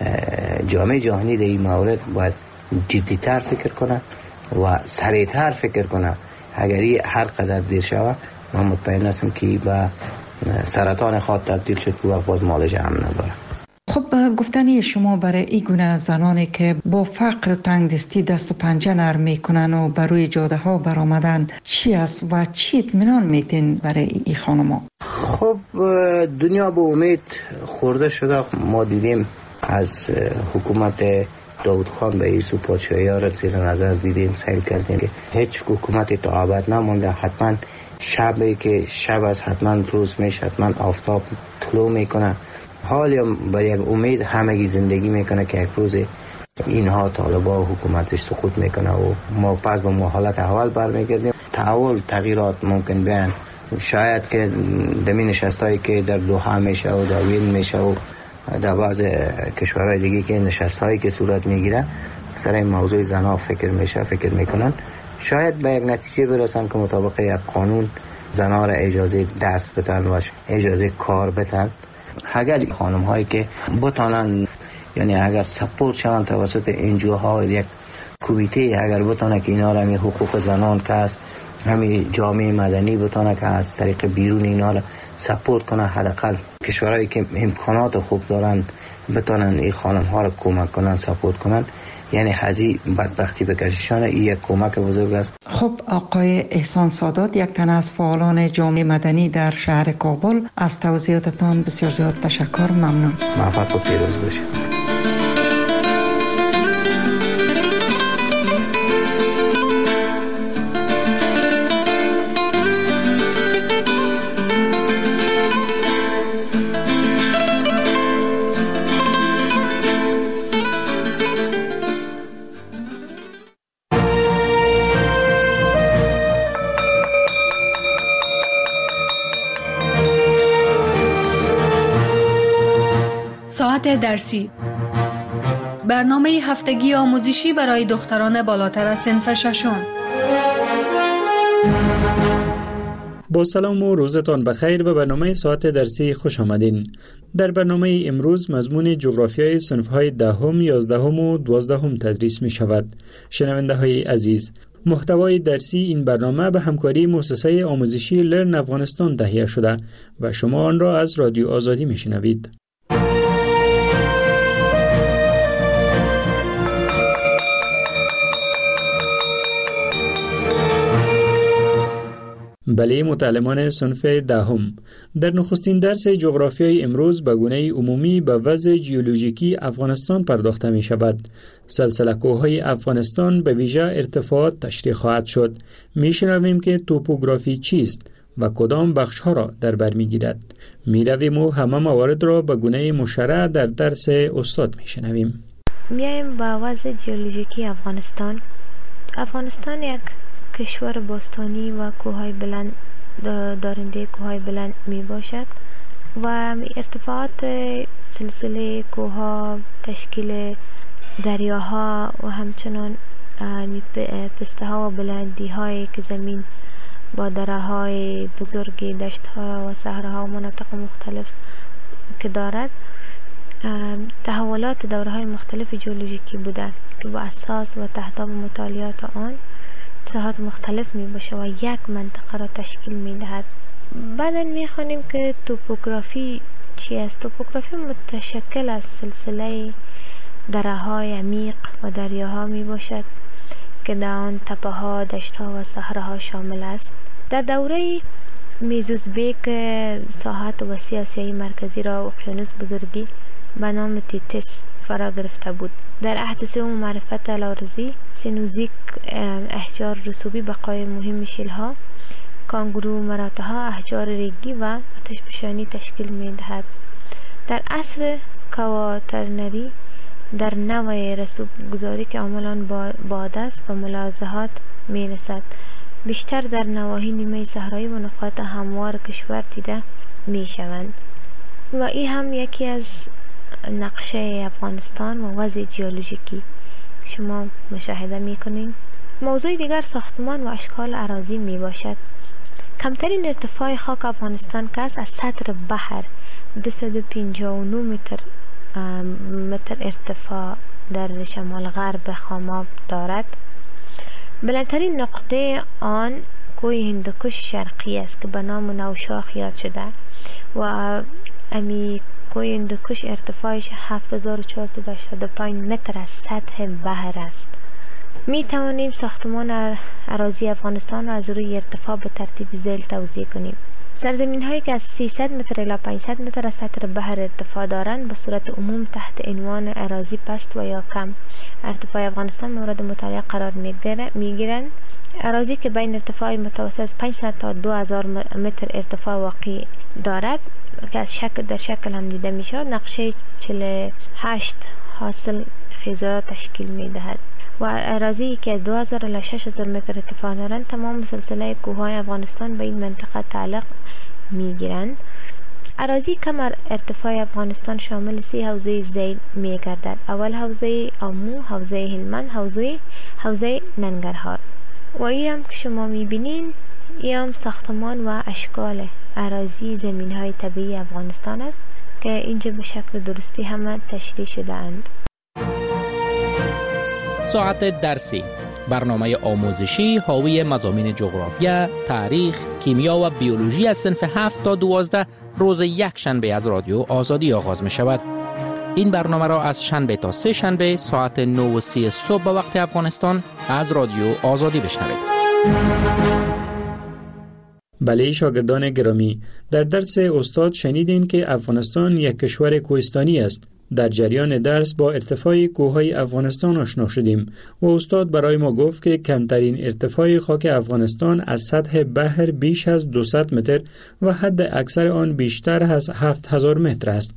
[SPEAKER 15] جامعه جهانی در این مورد باید جدی‌تر فکر کنه و سریع‌تر فکر کنه. اگر هر قدر دیر شود من مطمئن هستم که به سرطان خود تبدیل شد که وقت باز معالجه هم نداره.
[SPEAKER 6] خب گفتنی شما برای این گونه زنانی که با فقر و تنگدستی دست و پنجه نرم میکنن و بر روی جاده ها برآمدن چی است و چی اطمینان میتین برای این خانما؟
[SPEAKER 15] خب دنیا به امید خورده شده. ما دیدیم از حکومت داود خان به ایسو پادشاهی ها را زیر نظر دیدیم، سیل کردیم که هیچ حکومتی تا ابد نمونده. حتما شبی که شب از حتما روز میشه، حتما آفتاب طلوع میکنه. حالی با یک امید همگی زندگی میکنه که یک روز اینها طالبا و حکومتش سقوط میکنه و ما پس به حالت اول برمیگردیم. تحول تغییرات ممکن بیان. شاید که دمی نشستایی که در دوحه میشه و در وین میشه و در بعض کشورهای دیگه که نشستایی که صورت میگیره سر این موضوع زنها فکر میکنن، شاید به یک نتیجه برسن که مطابق یک قانون زنها را اجازه درس بدن و اجازه کار بدن. اگر خانم هایی که بتانن، یعنی اگر سپورت شوند توسط انجوها، یک کمیته اگر بتانه که اینا را همین حقوق زنان که است، همین جامعه مدنی بتانه که از طریق بیرون اینا را سپورت کنه، حداقل کشورهایی که امکانات خوب دارن بتانن این خانم ها را کمک کنن، سپورت کنن، یعنی هزی بدبختی بکششانه. این یک کمک بزرگ است.
[SPEAKER 6] خب آقای احسان سادات، یک تن از فعالان جامعه مدنی در شهر کابل، از توضیحاتتان بسیار زیاد تشکر. ممنون.
[SPEAKER 15] موفق و پیروز باشید.
[SPEAKER 16] ساعت درسی، برنامه هفتگی آموزشی برای دختران بالاتر از صنف ششم.
[SPEAKER 17] با سلام و روزتان بخیر. به برنامه ساعت درسی خوش آمدین. در برنامه امروز مضمون جغرافیای صنف‌های دهم، 11 و 12 تدریس می شود. شنونده های عزیز، محتوای درسی این برنامه به همکاری مؤسسه آموزشی لرن افغانستان تهیه شده و شما آن را از رادیو آزادی می شنوید. بله متعلمان صنف دهم، در نخستین درس جغرافیای امروز به گونه عمومی به وضع جیولوژیکی افغانستان پرداخته می شود. سلسله کوههای افغانستان به ویژه ارتفاعات تشریح خواهد شد. می شنویم که توپوگرافی چیست و کدام بخش ها را در بر می گیرد. می رویم و همه موارد را به گونه مشرع در درس استاد می شنویم.
[SPEAKER 18] میایم با وضع جیولوژیکی افغانستان. افغانستان یک کشور باستانی و کوههای بلند دارنده کوههای بلند می باشد و ارتفاعات سلسله کوهها، تشکیل دریاها و همچنان پسته ها و بلندی هایی که زمین با دره های بزرگ، دشت ها و صحراها و مناطق مختلف که دارد، تحولات دوره های مختلف جیولوژیکی بودند که با اساس و تحت مطالعات آن ساحات مختلف می باشه و یک منطقه را تشکیل می دهد. بعدا می خوانیم که توپوگرافی چی است. توپوگرافی متشکل از سلسله دره های عمیق و دریاها می باشد که در آن تپه ها، دشت ها و صحراها شامل است. در دوره میزوز بیک ساحت وسیع آسیای مرکزی را اقیانوس بزرگی به نام تیتس فرا گرفته بود. در عهد سوم معرفت الارزی سینوزیک احجار رسوبی بقای مهم شیلها، کانگرو مراتها، احجار ریگی و آتشفشانی تشکیل می دهد. در عصر کواترنری در نوع رسوب گذاری که عملاً باد است و ملاحظات می رسد، بیشتر در نواحی نیمه صحرایی و نقاط هموار کشور دیده می شوند و این هم یکی از نقشه افغانستان و وضع جیولوژیکی شما مشاهده می کنید. موضوع دیگر ساختمان و اشکال اراضی می باشد. کمترین ارتفاع خاک افغانستان که از سطح بحر 259 متر ارتفاع در شمال غرب خاماب دارد. بلندترین نقطه آن کوه هندوکش شرقی است که به نام نوشاخ یاد شده و امی کوه هندوکش ارتفاعش 7485 متر از سطح بحر است. می توانیم ساختمان اراضی افغانستان را از روی ارتفاع به ترتیب ذیل توضیح کنیم. سرزمین هایی که از 300 متر الی 500 متر از سطح بحر ارتفاع دارند به صورت عموم تحت عنوان اراضی پست و یا کم ارتفاع افغانستان مورد مطالعه قرار می گیرند. اراضی که بین ارتفاع متوسط از 500 تا 2000 متر ارتفاع واقع دارد که از در شکل هم دیده می شود، نقشه 48 حاصل خیزا تشکیل می دهد و اراضی که از 2000 الی 6000 متر ارتفاع دارند تمام سلسله کوههای افغانستان به این منطقه تعلق می گیرند. اراضی کم ارتفاع افغانستان شامل 3 حوزه ذیل می گردد. اول حوزه آمو، حوزه هلمند، حوزه ننگرهار. و این هم که شما می بینین این هم ساختمان و اشکال اراضی زمین های طبیعی افغانستان است که اینجا به شکل درستی همه تشریح شده اند.
[SPEAKER 19] ساعت درسی، برنامه آموزشی حاوی مضامین جغرافیا، تاریخ، کیمیا و بیولوژی از صنف 7 تا 12 روز یک شنبه از رادیو آزادی آغاز می شود. این برنامه را از شنبه تا سه شنبه ساعت 9:30 صبح به وقت افغانستان از رادیو آزادی بشنوید.
[SPEAKER 17] بله شاگردان گرامی، در درس استاد شنیدین که افغانستان یک کشور کوهستانی است. در جریان درس با ارتفاع کوههای افغانستان آشنا شدیم و استاد برای ما گفت که کمترین ارتفاع خاک افغانستان از سطح بحر بیش از 200 متر و حد اکثر آن بیشتر از 7000 متر است.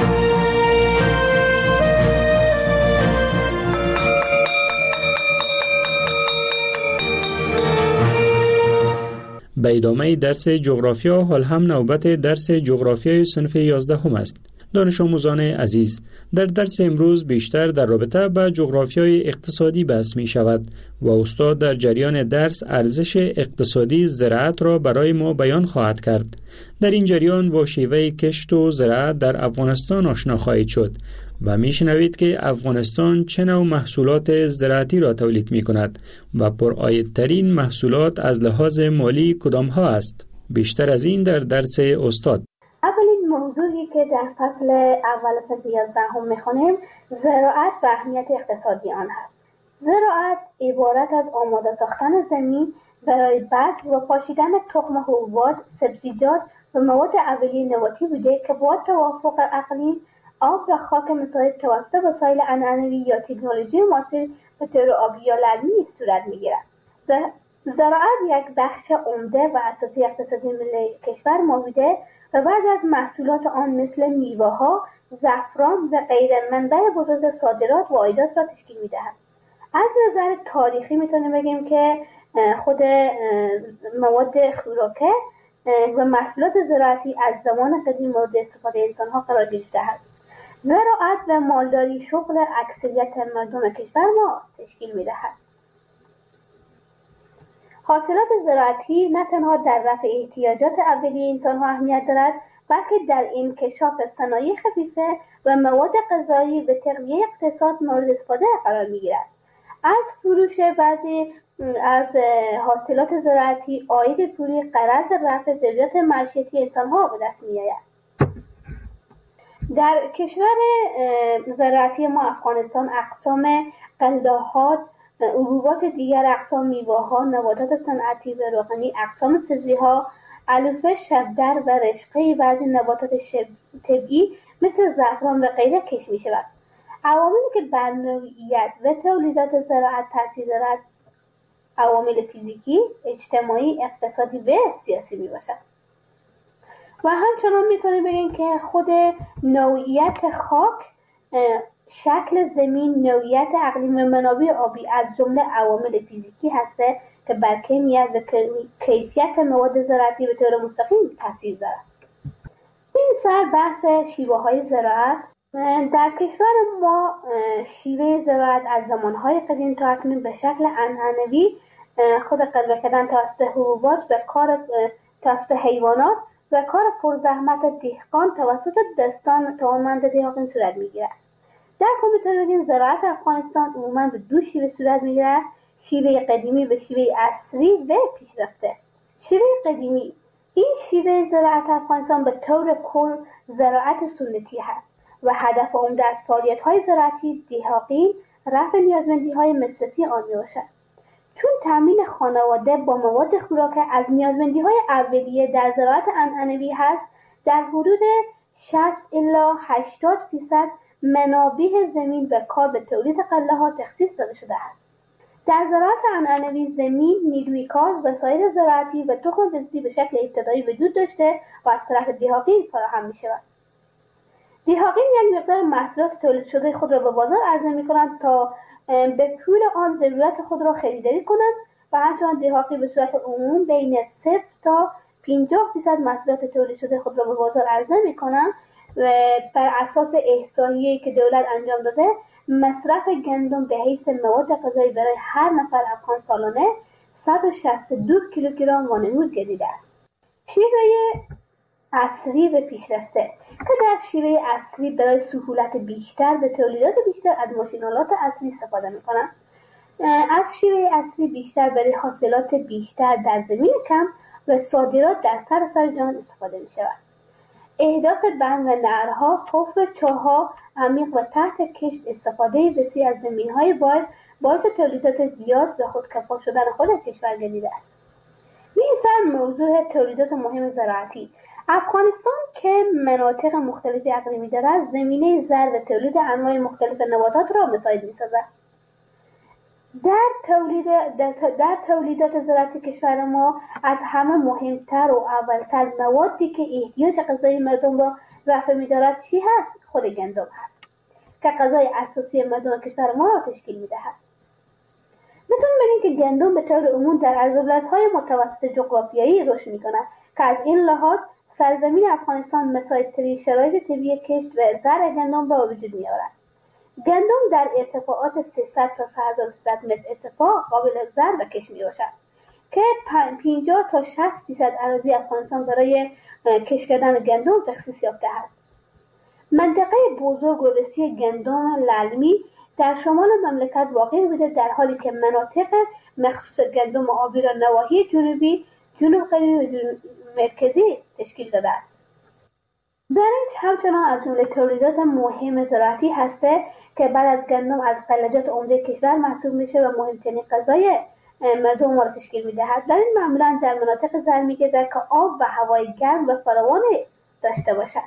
[SPEAKER 17] به ادامه درس جغرافیا حال هم نوبت درس جغرافیای صنف 11 هم است. دانش آموزان عزیز، در درس امروز بیشتر در رابطه با جغرافیای اقتصادی بحث می شود و استاد در جریان درس ارزش اقتصادی زراعت را برای ما بیان خواهد کرد. در این جریان با شیوه کشت و زراعت در افغانستان آشنا خواهید شد و می شنوید که افغانستان چه نوع محصولات زراعتی را تولید می کند و پرعایدترین محصولات از لحاظ مالی کدام ها است. بیشتر از این در درس استاد.
[SPEAKER 20] اولین موضوعی که در فصل اول صنف 11 هم میخونیم زراعت و اهمیت اقتصادی آن هست. زراعت عبارت از آماده ساختن زمین برای بذر و پاشیدن تخم حبوبات، سبزیجات و مواد اولیه نباتی بوده که با توافق اقلیم، آب و خاک مساعد توسط وسایل عنعنوی یا تکنولوژی معاصر به طور آبی یا لرمی صورت میگیرد. زراعت یک بخش عمده و اساسی اقتصادی ملی کشور موجوده و بعد از محصولات آن مثل میوه‌ها، زعفران و غیره منبع بزرگ صادرات و عایدات را تشکیل می‌دهد. از نظر تاریخی میتونیم بگیم که خود مواد خوراکه و محصولات زراعتی از زمان قدیم مورد استفاده انسان‌ها قرار گرفته است. زراعت و مالداری شغل اکثریت مردم کشور ما تشکیل می‌دهد. حاصلات زراعتی نه تنها در رفع احتیاجات اولیه انسان‌ها اهمیت دارد، بلکه در انکشاف صنایع خفیفه و مواد غذایی به تقویه اقتصاد مورد استفاده قرار می‌گیرد. از فروش بعضی از حاصلات زراعتی عاید پولی غرض رفع ضروریات معیشتی انسان‌ها به دست می‌آید. در کشور زراعتی ما افغانستان اقسام غله‌ها، حبوبات دیگر، اقسام میوه‌ها، نباتات صنعتی و روغنی، اقسام سبزی‌ها، علوفه، شبدر و رشقه و از این نباتات طبیعی مثل زعفران و غیره کشت می شود. عواملی که بر نوعیت و تولیدات زراعت تاثیر دارد عوامل فیزیکی، اجتماعی، اقتصادی و سیاسی می باشد. و همچنان میتونیم بگیم که خود نوعیت خاک، شکل زمین، نوعیت اقلیم و منابع آبی از جمله عوامل فیزیکی هسته که بر کیفیت و کیفیت مواد زراعتی به طور مستقیم تاثیر دارد. این سر بحث شیوه های زراعت. در کشور ما شیوه زراعت از زمانهای قدیم تا اکنون به شکل عنعنوی خود قدر کردن توسط حبوبات و کار توسط حیوانات و کار پرزحمت دهقان توسط دستان توانمند دهقان صورت میگیرد. در کل میتونیم بگیم زراعت افغانستان عموما به دو شیوه صورت میگیرد: شیوه قدیمی و شیوه عصری و پیشرفته. شیوه قدیمی، این شیوه زراعت افغانستان به طور کل زراعت سنتی هست و هدف عمده از فعالیت‌های زراعتی دهقان رفع نیازمندی‌های مصرفی آن میباشد، چون تامین خانواده با مواد خوراک از نیازمندی‌های اولیه در زراعت عنعنوی هست. در حدود 60 الی 80% منابع زمین و کار به تولید غله‌ها تخصیص داده شده است. در زراعت عنعنوی زمین، نیروی کار، وسایل زراعتی و تخم بذری به شکل ابتدایی وجود داشته و از طرف دهقان فراهم می‌شود. دهقان یک مقدار محصولات تولید شده خود را به بازار عرضه می‌کنند تا به پول آن ضرورت خود را خریداری کنند و همچنان دهقان به صورت عموم بین 0 تا 50% محصولات تولید شده خود را به بازار عرضه می‌کنند و بر اساس احصایه‌ای که دولت انجام داده مصرف گندم به حیث مواد غذایی برای هر نفر افغان سالانه 162 کیلوگرم وانمود گردیده است. شیوه عصری و پیشرفته که در شیوه عصری برای سهولت بیشتر به تولیدات بیشتر از ماشین‌آلات عصری استفاده می‌کنند. از شیوه عصری بیشتر برای حاصلات بیشتر در زمین کم و صادرات در سراسر جهان استفاده می‌شود. احداث بند و نهرها، حفر چاه‌ها عمیق و تحت کشت، استفاده وسیع از زمین‌های بایر باعث تولیدات زیاد و خودکفا شدن خود کشور گردیده است. این سر موضوع تولیدات مهم زراعتی. افغانستان که مناطق مختلفی اقلیمی دارد، زمینه زر و تولید انواع مختلف نباتات را مساعد می‌سازد. در تولیدات زراعتی کشور ما از همه مهمتر و اولتر موادی که احتیاج غذایی مردم را رفع می‌دارد چی هست؟ خود گندم هست که غذای اساسی مردم کشور ما را تشکیل می‌دهد. میتونیم بگیم که گندم به طور عموم در عرض‌البلدهای متوسط جغرافیایی رشد می‌کند که از این لحاظ سرزمین افغانستان مساعدترین شرایط طبیعی کشت و زرع گندم را وجود می‌آورد. گندم در ارتفاعات 300 تا 3300 متر ارتفاع قابل زرع و کشت می‌باشد که 50 تا 60% اراضی افغانستان برای کشت کردن گندم تخصیص یافته است. منطقه بزرگ و وسیع گندم للمی در شمال مملکت واقع بوده، در حالی که مناطق مخصوص گندم آبی را نواحی جنوبی، جنوب غربی و جنوب مرکزی تشکیل داده است. برنج همچنان از جمله تولیدات مهم زراعتی هسته که بعد از گندم از غلجات عمده کشور محسوب میشه و مهمترین غذای مردم را تشکیل میدهد. در این معمولا در مناطق زرع میگردد که آب و هوای گرم و فراوان داشته باشد.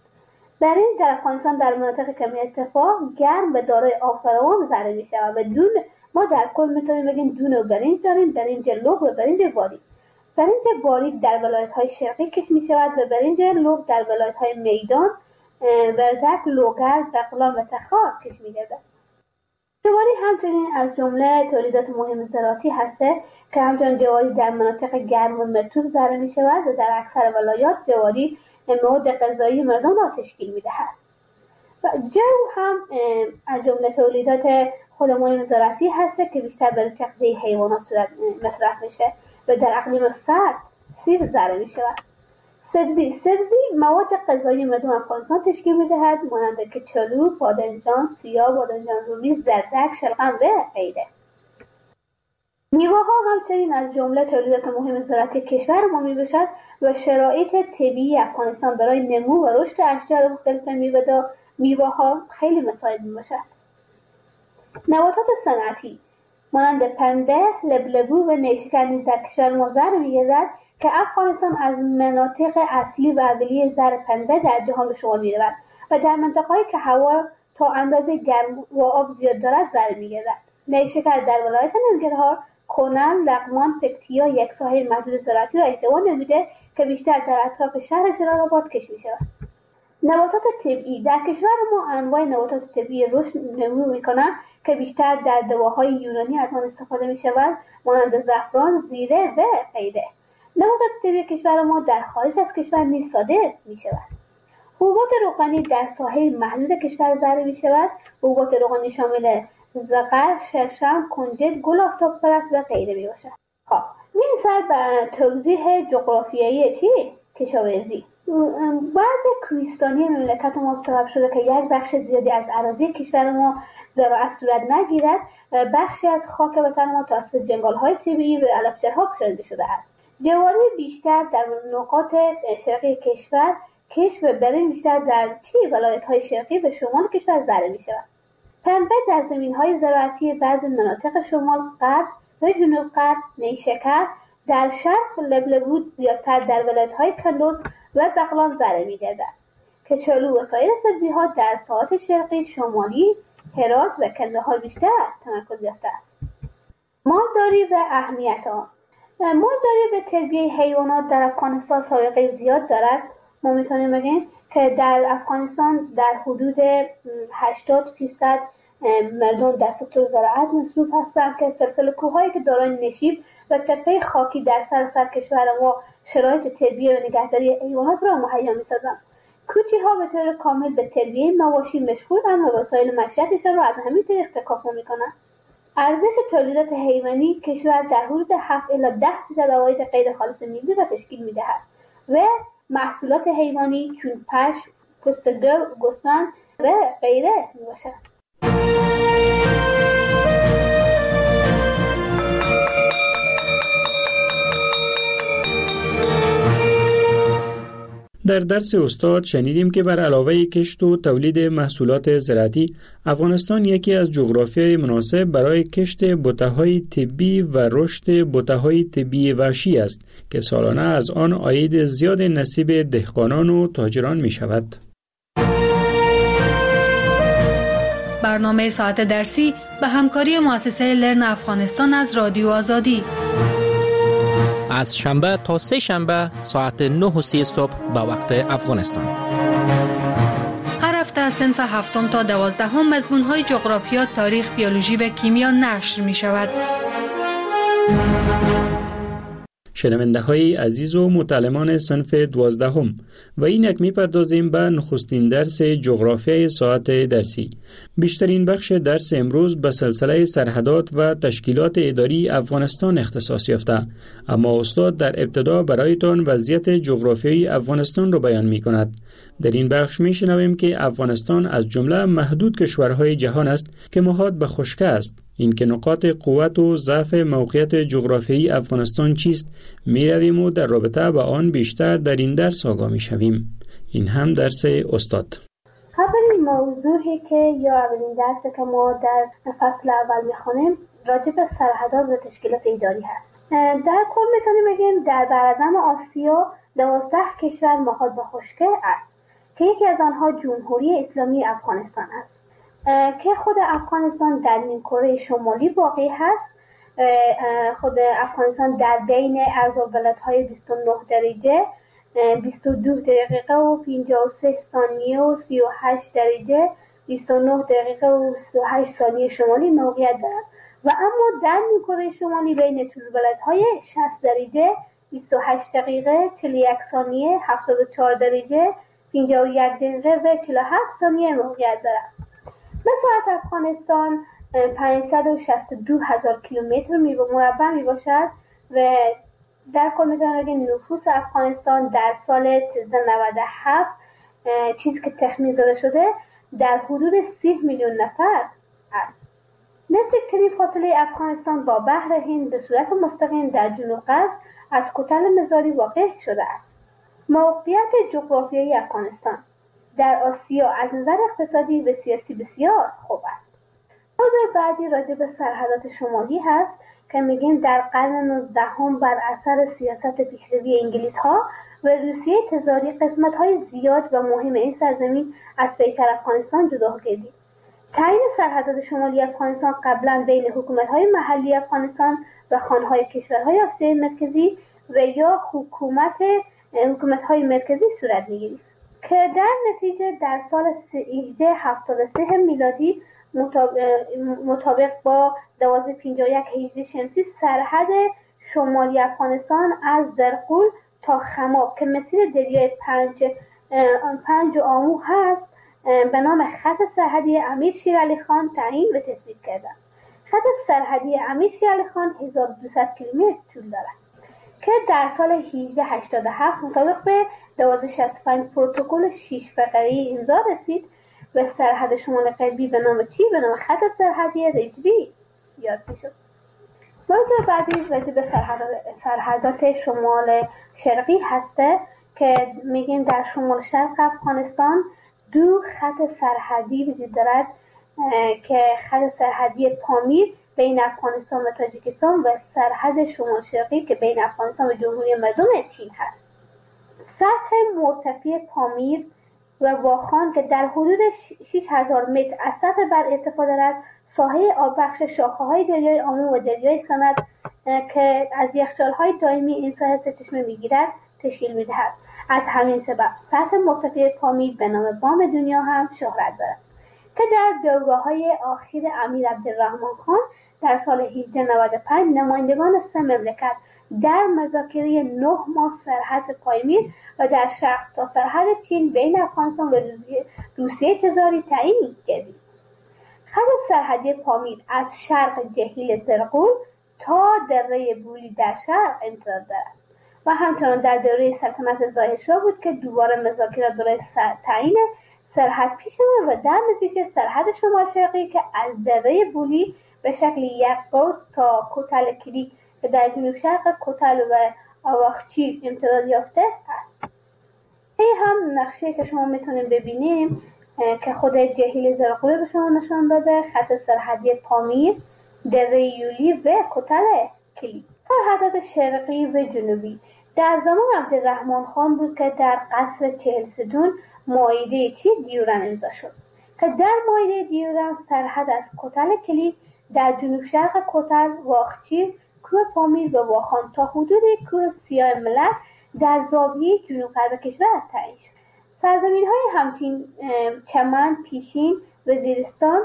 [SPEAKER 20] برنج در افغانستان در مناطق کمی ارتفاع گرم و دارای آب فراوان زرع میشود و ما در کل میتونیم بگیم دو نوع برنج داریم: برنج لوگ و برنج باریک. برنج باریک در ولایت‌های شرقی کشت می‌شود و برنج لوگ در ولایت‌های میدان، ورزک، لوگر، بغلان و تخار کشت می‌گردد. جواری همچنین از جمله تولیدات مهم زراعتی هسته که همچنین جواری در مناطق گرم و مرطوب زرع می‌شود و در اکثر ولایات جواری مواد غذایی مردم را تشکیل می‌دهد. و جو هم از جمله تولیدات خود مهم زراعتی هسته که بیشتر برای تغذیه حیوانات مصرف میشه و در اقلیم سرد سیر زرع می شود. سبزی مواد غذایی مردم افغانستان تشکیل می دهد، مانند کچالو، بادنجان سیاه، بادنجان رومی، زردک، شلغم و غیره. میوه ها همچنین از جمله تولیدات مهم زراعتی کشور ما می باشد و شرایط طبیعی افغانستان برای نمو و رشد اشجار مختلف میوه ها خیلی مساعد می باشد. نباتات صنعتی مانند پنبه، لبلبو و نیشکر نیز در کشور ما زرع می‌گردد که افغانستان از مناطق اصلی و اولیه زر پنبه در جهان به شمار می‌رود و در منطقه‌هایی که هوا تا اندازه گرم و آب زیاد دارد زر می‌گردد. نیشکر در ولایت ننگرهار، کنل، لغمان، پکتیا یک ساحل محدود زراعتی را احتوا نموده که بیشتر در اطراف شهر جلال آباد کشت می‌شود. نباتات طبیعی در کشور ما انواع نباتات طبیعی رشد نمو می‌کنند که بیشتر در دواهای یونانی از آن استفاده می‌شود، مانند زعفران، زیره و غیره. نباتات طبیعی کشور ما در خارج از کشور نیز صادر می‌شود. حبوبات روغنی در ساحل محدود کشور ذره می‌شود. حبوبات روغنی شامل زغر، شرشم، کنجد، گل آفتاب پرست و غیره میباشد. خب می‌رسد به توضیح جغرافیایی کشاورزی. وضع کوهستانی مملکت ما سبب شده که یک بخش زیادی از اراضی کشور ما زراعت صورت نگیرد. بخشی از خاک وطن ما توسط جنگل‌های طبیعی و علفچرها پوشانده شده است. جواری بیشتر در نقاط شرقی کشور، کشت و برنج بیشتر در ولایت‌های شرقی و شمال کشور زرع می‌شود. پنبه در زمین‌های زراعتی بعضی مناطق شمال غرب و جنوب غرب، نیشکر در شرق لبلبود زیادتر در ولایت‌های کندوز و بغلان زرع می‌گردد. کچالو و سایر سبزی‌ها در ساحات شرقی، شمالی، هرات و کندهار بیشتر تمرکز یافته است. مالداری و اهمیت آن. مالداری و تربیت حیوانات در افغانستان سابقه زیاد دارد. ما می‌تونیم بگیم که در افغانستان در حدود 80% مردم در سکتور زراعت مصروف هستند که سلسله کوه‌هایی که دارای نشیب و تپه خاکی در سراسر کشور ما شرایط تربیت و نگهداری حیوانات را مهیا می‌سازند. کوچی‌ها به طور کامل به تربیت مواشی مشغولند و وسایل معیشتشان را از همین طریق تکامل می‌کنند. ارزش تولیدات حیوانی کشور در حدود 7 الی 10% عواید غیر خالص ملی را تشکیل می‌دهد و محصولات حیوانی چون پشم، پوست گاو، گوسفند و غیره میباشد.
[SPEAKER 17] در درس استاد شنیدیم که بر علاوه کشت و تولید محصولات زراعتی، افغانستان یکی از جغرافیای مناسب برای کشت بوته‌های طبی و رشد بوته‌های طبی وحشی است که سالانه از آن عاید زیاد نصیب دهقانان و تاجران می شود.
[SPEAKER 16] برنامه ساعت درسی به همکاری مؤسسه لرن افغانستان از رادیو آزادی.
[SPEAKER 19] از شنبه تا سه شنبه ساعت 9:30 صبح به وقت افغانستان.
[SPEAKER 16] هر هفته از صنف 7 تا 12 مضمون‌های جغرافیا، تاریخ، بیولوژی و کیمیا نشر می شود.
[SPEAKER 17] شنونده های عزیز و متعلمان صنف 12 و اینک می پردازیم به نخستین درس جغرافیای ساعت درسی. بیشترین بخش درس امروز به سلسله سرحدات و تشکیلات اداری افغانستان اختصاص یافته، اما استاد در ابتدا برایتان وضعیت جغرافیایی افغانستان را بیان می کند. در این بخش می شنویم که افغانستان از جمله محدود کشورهای جهان است که محاط به خشکی است. این که نقاط قوت و ضعف موقعیت جغرافیایی افغانستان چیست می رویم و در رابطه با آن بیشتر در این درس آگاه می شویم. این هم درس استاد.
[SPEAKER 20] اولین موضوعی که یا اولین درسی که ما در فصل اول می خوانیم راجع به سرحدات و تشکیلات اداری هست. در کل میتونیم بگیم در براعظم آسیا 12 کشور محاط به خشکی است که یکی از آنها جمهوری اسلامی افغانستان است که خود افغانستان در نیمکره شمالی واقع هست. خود افغانستان در بین عرض و بلدهای 29 درجه 22 دقیقه و 53 ثانیه و 38 درجه 29 دقیقه و 38 ثانیه شمالی موقعیت دارد و اما در نیمکره شمالی بین طول‌بلدهای 60 درجه 28 دقیقه 41 ثانیه 74 درجه 51 دقیقه و 47 ثانیه موقعیت دارد. مساحت افغانستان 562,000 کیلومتر مربع می باشد و در کل میتونم بگیم نفوس افغانستان در سال 1397 چیزی که تخمین زده شده در حدود 30 میلیون نفر است. نزدیکترین فاصله افغانستان با بحر هند به صورت مستقیم در جنوب غرب از کتل مزاری واقع شده است. موقعیت جغرافیایی افغانستان در آسیا از نظر اقتصادی و سیاسی بسیار خوب است. موضوع بعدی راجع به سرحدات شمالی هست که میگیم در قرن 19 بر اثر سیاست پیشروی انگلیس ها و روسیه تزاری قسمت های زیاد و مهم این سرزمین از پیکر افغانستان جدا گردید. تعیین سرحدات شمالی افغانستان قبلا بین حکومت های محلی افغانستان و خانهای کشورهای آسیای مرکزی و یا حکومت های مرکزی صورت میگیرید که در نتیجه در سال 1873 میلادی مطابق با 1251 هجری شمسی سرحد شمالی افغانستان از زرقول تا خماب که مسیر دریای پنج آمو هست به نام خط سرحدی امیر شیر علی خان تعیین و تثبیت کردند. خط سرحدی امیر شیر علی خان 1200 کیلومتر طول دارد که در سال 1887 مطابق به 1265 پروتکل 6 فقره‌ای امضا رسید و سرحد شمال غربی به نام خط سرحدی رجبی یاد میشد. موضوع بعدی راجع به سرحدات شمال شرقی هسته که میگیم در شمال شرق افغانستان دو خط سرحدی وجود دارد که خط سرحدی پامیر بین افغانستان و تاجیکستان و سرحد شمال شرقی که بین افغانستان و جمهوری مردم چین هست. سطح مرتفع پامیر و واخان که در حدود 6000 متر از سطح بر ارتفاع دارد، ساحه آببخش شاخه‌های دریای آمو و دریای سند که از یخچال‌های دائمی این ساحه سرچشمه می‌گیرد تشکیل می‌دهد. از همین سبب سطح مرتفع پامیر به نام بام دنیا هم شهرت دارد که در دوره‌های اخیر امیر عبدالرحمن خان در سال 1895 نمایندگان سه مملکت در مذاکره 9 ماه سرحد پامیر و در شرق تا سرحد چین بین افغانستان و روسیه تزاری تعیین گردید. خط سرحدی پامیر از شرق جهیل زرقول تا دره بولی در شرق امتداد دارد و همچنان در دوره سلطنت ظاهرشاه بود که دوباره مذاکرات برای تعیین سرحد پیش آمد و در نتیجه سرحد شمال شرقی که از دره بولی به شکل یک قوس تا کوتل کلی که در جنوب شرق کوتل و آواخچی امتداد یافته است. این هم نقشه که شما میتونید ببینیم که خود جهیل زرقول به شما نشان داده، خط سرحدی پامیر، دره یولی و کوتل کلی. سرحدات شرقی و جنوبی در زمان عبدالرحمن خان بود که در قصر 40 ستون معاهده دیورن امضا شد که در معاهده دیورن سرحد از کوتل کلی در جنوب شرق کوتل، واخچی، کوه پامیر و واخان تا حدود کوه سیاه ملک در زاویه جنوب غرب کشور تعیین شد. سرزمین‌های همچین چمن، پیشین، وزیرستان،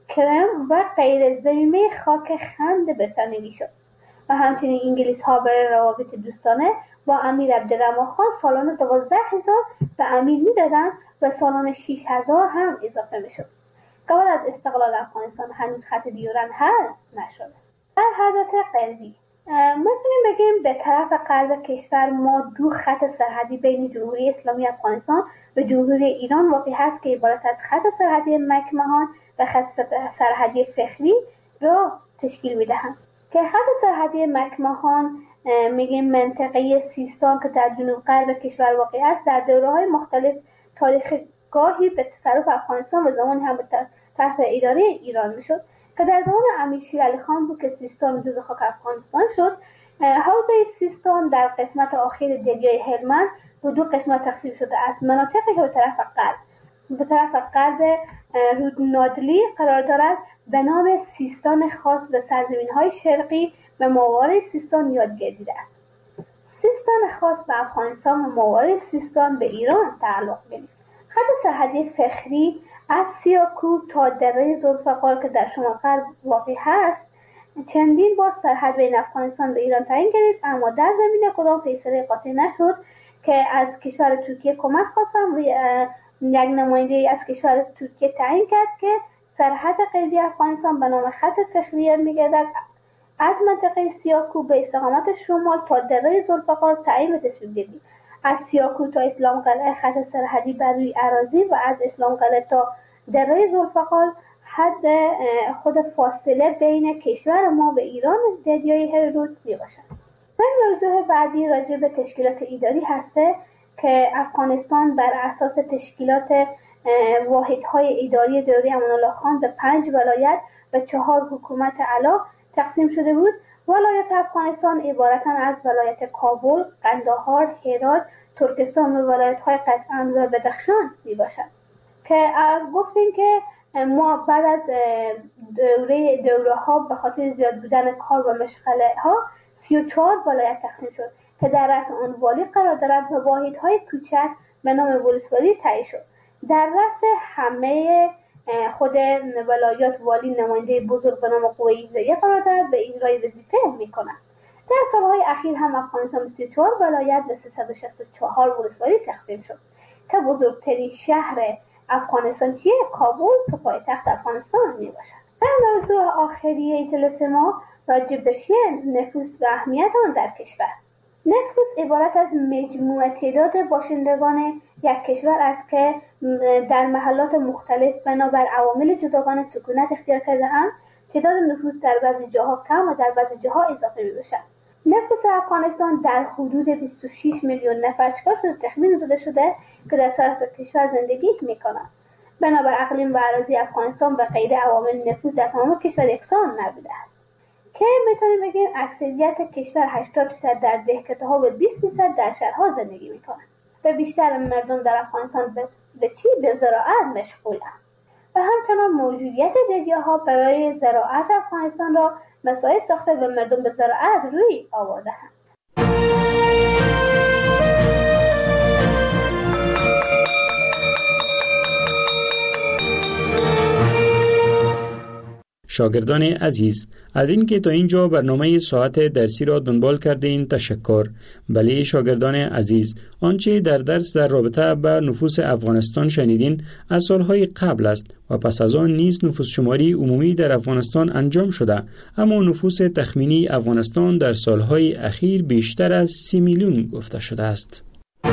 [SPEAKER 20] کرم و غیر ضمیمه خاک خند بریتانیایی شد و همچنین انگلیس‌ها برای روابط دوستانه با امیر عبدالرحمن خان سالانه 12,000 به امیر میدادند و سالانه 6,000 هم اضافه میشد. قبل از استقلال افغانستان هنوز خط دیورن حل نشده. سرحدات غربی میتونیم بگیم به طرف غرب کشور ما دو خط سرحدی بین جمهوری اسلامی افغانستان و جمهوری ایران واقع هست که عبارت از خط سرحدی مکمهان و خط سرحدی فخری را تشکیل میدهند که خط سرحدی مکمهان میگیم منطقه سیستان که در جنوب غرب کشور واقع است در دوره‌های مختلف تاریخ گاهی به تصرف افغانستان و زمان هم تحت اداره ایران میشد که در زمان امیر شیر علی خان بود که سیستان جزو خاک افغانستان شد. حوزه سیستان در قسمت آخر دریای هلمند به دو قسمت تقسیم شده است. مناطقی که به طرف غرب رودنادلی قرار دارد به نام سیستان خاص و سرزمین‌های شرقی و ماورای سیستان یاد گردیده است. سیستان خاص به افغانستان و ماورای سیستان به ایران تعلق دارد. خط سرحدی فخری از سیاکو تا دره ذوالفقار که در شمال غرب واقع هست چندین بار سرحد بین افغانستان و ایران تعیین گردید، اما در زمینه کدام فیصله قاطع نشد که از کشور ترکیه کمک خواستم و یک نماینده از کشور ترکیه تعیین کرد که سرحد غربی افغانستان به نام خط فخری میگردد از منطقه سیاکو به استقامت شمال تا دره ذوالفقار تعیین و تصویب گردید. از سیاکو تا اسلام قلعه خط سرحدی بر روی اراضی و از اسلام قلعه تا دره ذوالفقار حد خود فاصله بین کشور ما و ایران دریای هرود می باشد. موضوع بعدی راجع به تشکیلات اداری هسته که افغانستان بر اساس تشکیلات واحدهای اداری دوره امان الله خان به 5 ولایت و 4 حکومت اعلی تقسیم شده بود ولایت افغانستان عبارتند از ولایت کابل، قندهار، هرات، ترکستان و ولایت‌های قطعاً و بدخشان میباشد که گفتیم که ما بعد از دوره ها به خاطر زیاد بودن کار و مشغله ها 34 ولایت تقسیم شد که در رأس آن والی قرار دارد و واحدهای کوچک به نام ولسوالی تعیین شد. در رأس همه خود ولایات والی نماینده بزرگ به نام قوه اجرایی قرار دارد به اجرای وظیفه می‌کند. در سالهای اخیر هم افغانستان 34 ولایت به 364 ولسوالی تقسیم شد که بزرگترین شهر افغانستان چیه؟ کابل که پایتخت افغانستان میباشد. در موضوع آخری جلسه ما راجع به نفوس و اهمیت آن در کشور. نفوس عبارت از مجموع تعداد باشندگان یک کشور است که در محلات مختلف بنابر عوامل جداگانه سکونت اختیار کرده‌اند. تعداد نفوس در بعضی جاها کم و در بعضی جاها اضافه می‌باشد. نفوس افغانستان در حدود 26 میلیون نفر تخمین زده شده که در سراسر کشور زندگی می‌کنند. بنابر اقلیم و اراضی افغانستان به غیر عوامل نفوس در تمام کشور یکسان نبوده است که میتونیم بگیم اکثریت کشور 80% در دهکده‌ها و 20% در شهرها زندگی می‌کنند و بیشتر مردم در افغانستان به زراعت مشغولند و همچنان موجودیت دریاها برای زراعت افغانستان را مساعد ساخته و مردم به زراعت روی آورده‌اند.
[SPEAKER 17] شاگردان عزیز، از اینکه تا اینجا برنامه ساعت درسی را دنبال کردین تشکر. بله شاگردان عزیز، آنچه در درس در رابطه با نفوس افغانستان شنیدین از سالهای قبل است و پس از آن نیز نفوس شماری عمومی در افغانستان انجام شده، اما نفوس تخمینی افغانستان در سالهای اخیر بیشتر از 30 میلیون گفته شده است.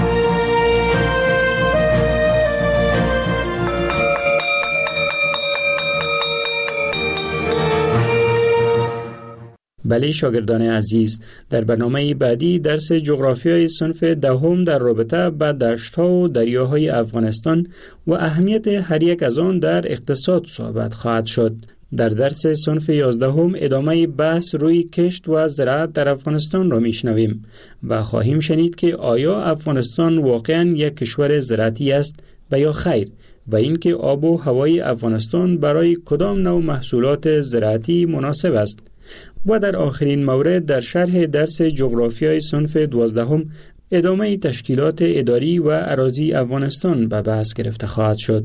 [SPEAKER 17] بله شاگردان عزیز، در برنامه بعدی درس جغرافیای صنف دهم در رابطه با دشت‌ها و دریاهای افغانستان و اهمیت هر یک از آن در اقتصاد صحبت خواهد شد. در درس صنف 11 ادامه بحث روی کشت و زراعت در افغانستان را میشنویم و خواهیم شنید که آیا افغانستان واقعاً یک کشور زراعتی است و یا خیر، و اینکه آب و هوای افغانستان برای کدام نوع محصولات زراعتی مناسب است. و در آخرین مورد در شرح درس جغرافیای صنف 12 ادامه تشکیلات اداری و اراضی افغانستان به بحث گرفته خواهد شد.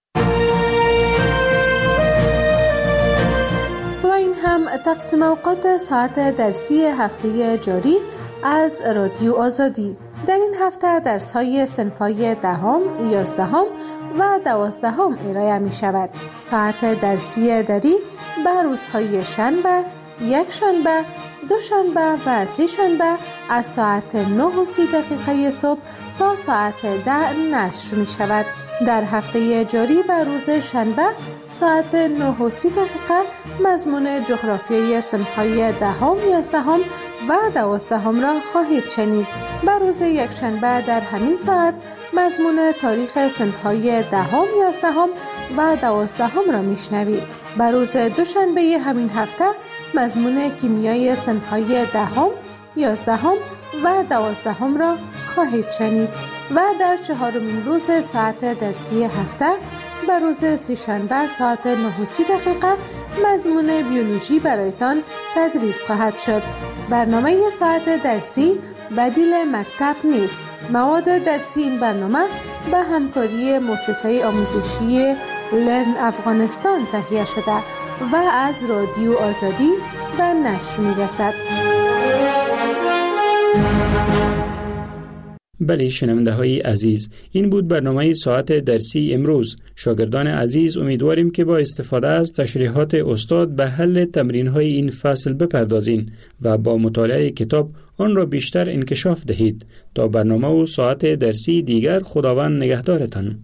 [SPEAKER 21] و این هم تقسیم اوقات ساعت درسی هفته جاری از رادیو آزادی. در این هفته درس‌های صنف‌های 10، 11 و 12 ارائه می شود. ساعت درسی اداری به روزهای شنبه، یک شنبه، دو شنبه و سه شنبه از ساعت 9:30 صبح تا ساعت 10 نشر می شود. در هفته جاری به روز شنبه ساعت 9:30 مضمون جغرافیای صنف‌های 10، 11 و 12 را خواهید شنید. به روز یک شنبه در همین ساعت مضمون تاریخ صنف‌های 10، 11 و 12 را میشنوید. به روز دوشنبه همین هفته مضمون کیمیای صنف‌های 10، 11 و 12 را خواهید شنید و در 4مین روز ساعت درسی هفته به روز سه‌شنبه ساعت 9:30 مضمون بیولوژی برایتان تدریس خواهد شد. برنامه ساعت درسی بدیل مکتب نیست. مواد درسی این برنامه به همکاری مؤسسه آموزشی لرن افغانستان تهیه شده و از رادیو آزادی به نشر می‌رسد.
[SPEAKER 17] بله شنونده های عزیز، این بود برنامه ساعت درسی امروز. شاگردان عزیز امیدواریم که با استفاده از تشریحات استاد به حل تمرین های این فصل بپردازین و با مطالعه کتاب آن را بیشتر انکشاف دهید. تا برنامه و ساعت درسی دیگر، خداوند نگهدارتان.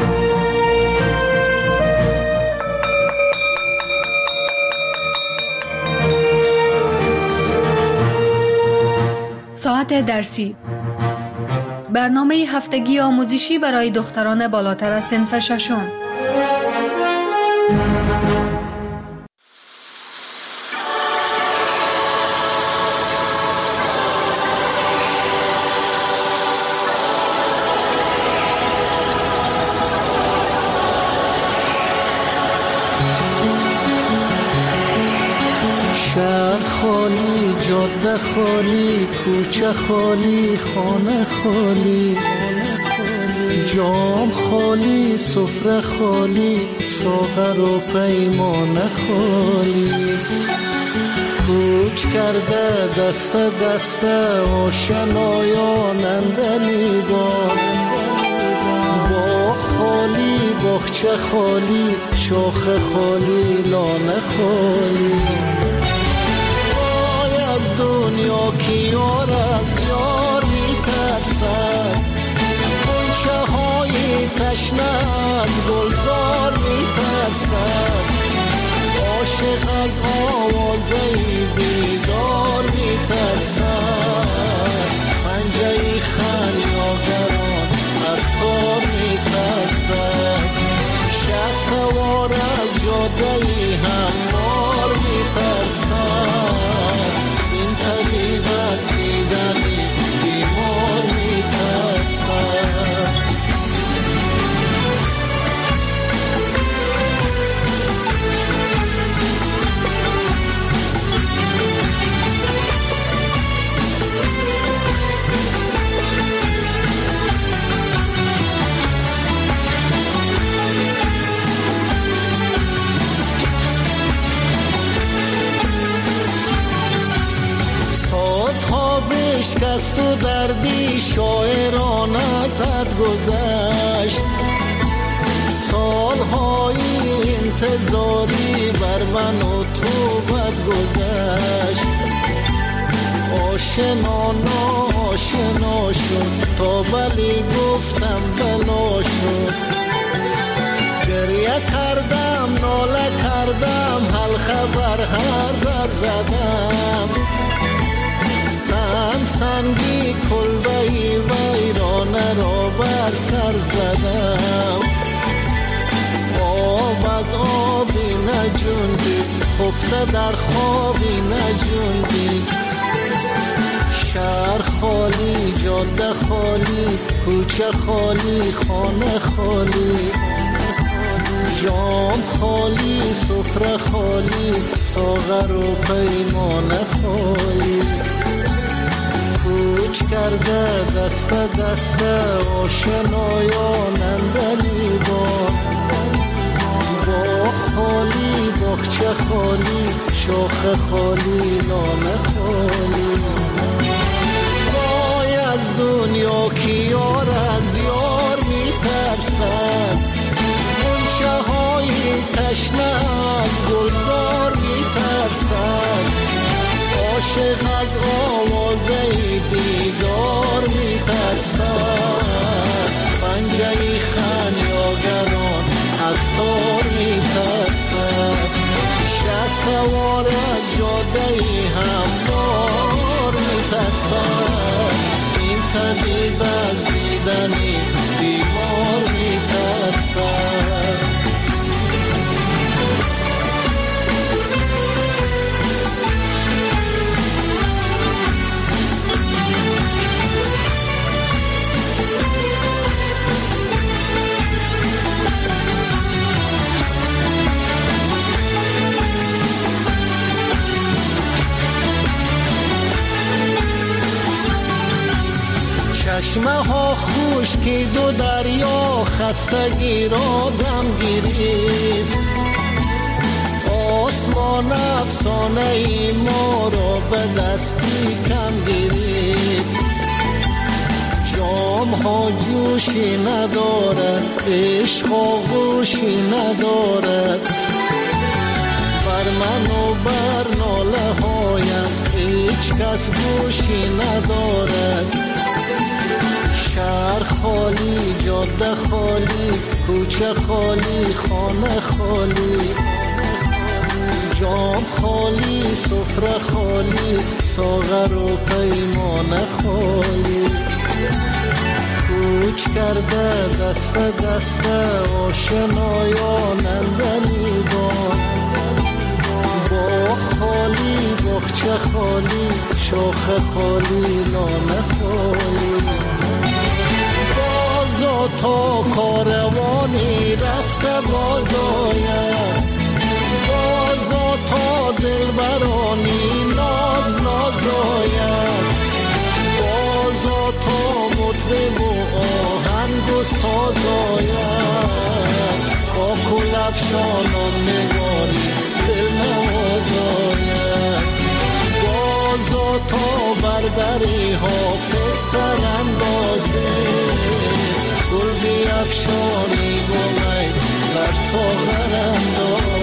[SPEAKER 16] ساعت درسی، برنامه هفتگی آموزشی برای دختران بالاتر از صنف ششم.
[SPEAKER 1] جاده خالی، کوچه خالی، خانه خالی، جام خالی، سفره خالی، ساغر و پیمانه خالی. کوچ کرده دست دست آشنایان اندلی باغ خالی، باغچه خالی، شاخ خالی، لانه خالی. وای از دنیا کی یار از یار میترسد، غنچه های تشنه از گلزار میترسد، عاشق از آوازه بیدار میترسد، پنجه خریداران از تار میترسد، شه سوار از جاده هموار میترسد، این طبیب از دیدنی بیمار میترسد. شکست و دردی شاعران ازت گذشت، سالهای انتظاری بر من و تو بد گذشت، آشنا ناشنا شد تا ولی گفتم بلا شد، گریه کردم ناله کردم حلقه بر هر در زدم، سنگی کلبهی ویرانه را بر سر زدم، آب از آبی نجوندید خفته در خوابی نجوندید، شهر خالی، جاده خالی، کوچه خالی، خانه خالی، جام خالی، سفره خالی، ساغر و پیمانه خالی. کوچ کرده دست دست آشنایان اندلی باغ خالی، باغچه خالی، شاخ خالی، لانه خالی. وای از دنیا کی یار از یار میترسد، غنچه های تشنه از گلزار میترسد، عاشق از آوازه دیدار میترسد، پنجه خمیازگران از تار میترسد، شه سوار از جاده هموار میترسد، این طبیب از دیدنی بیمار میترسد. چشمه ها خشکید و دریا خستگی را دم گرفت، آسمان افسانه ای ما را به دستی کم گرفت، جام ها جوشی ندارد، عشق آغوشی ندارد، بر من و بر ناله هایم هیچ کس گوشی ندارد، شهر خالی، جاده خالی، کوچه خالی، خانه خالی، جام خالی، سفره خالی، ساغر و پیمانه خالی. کوچ کرده دست دست آشنایان اندلی باغ خالی، باغچه خالی، شاخ خالی، لانه خالی. بازا تا کاروانی رفته باز آید، بازا تا دلبرانی ناز ناز بیافشانان نگاری دل نوازاید بازا تا بردری ها پسر اندازه گل بیافشانی گلی در ساغر اندازه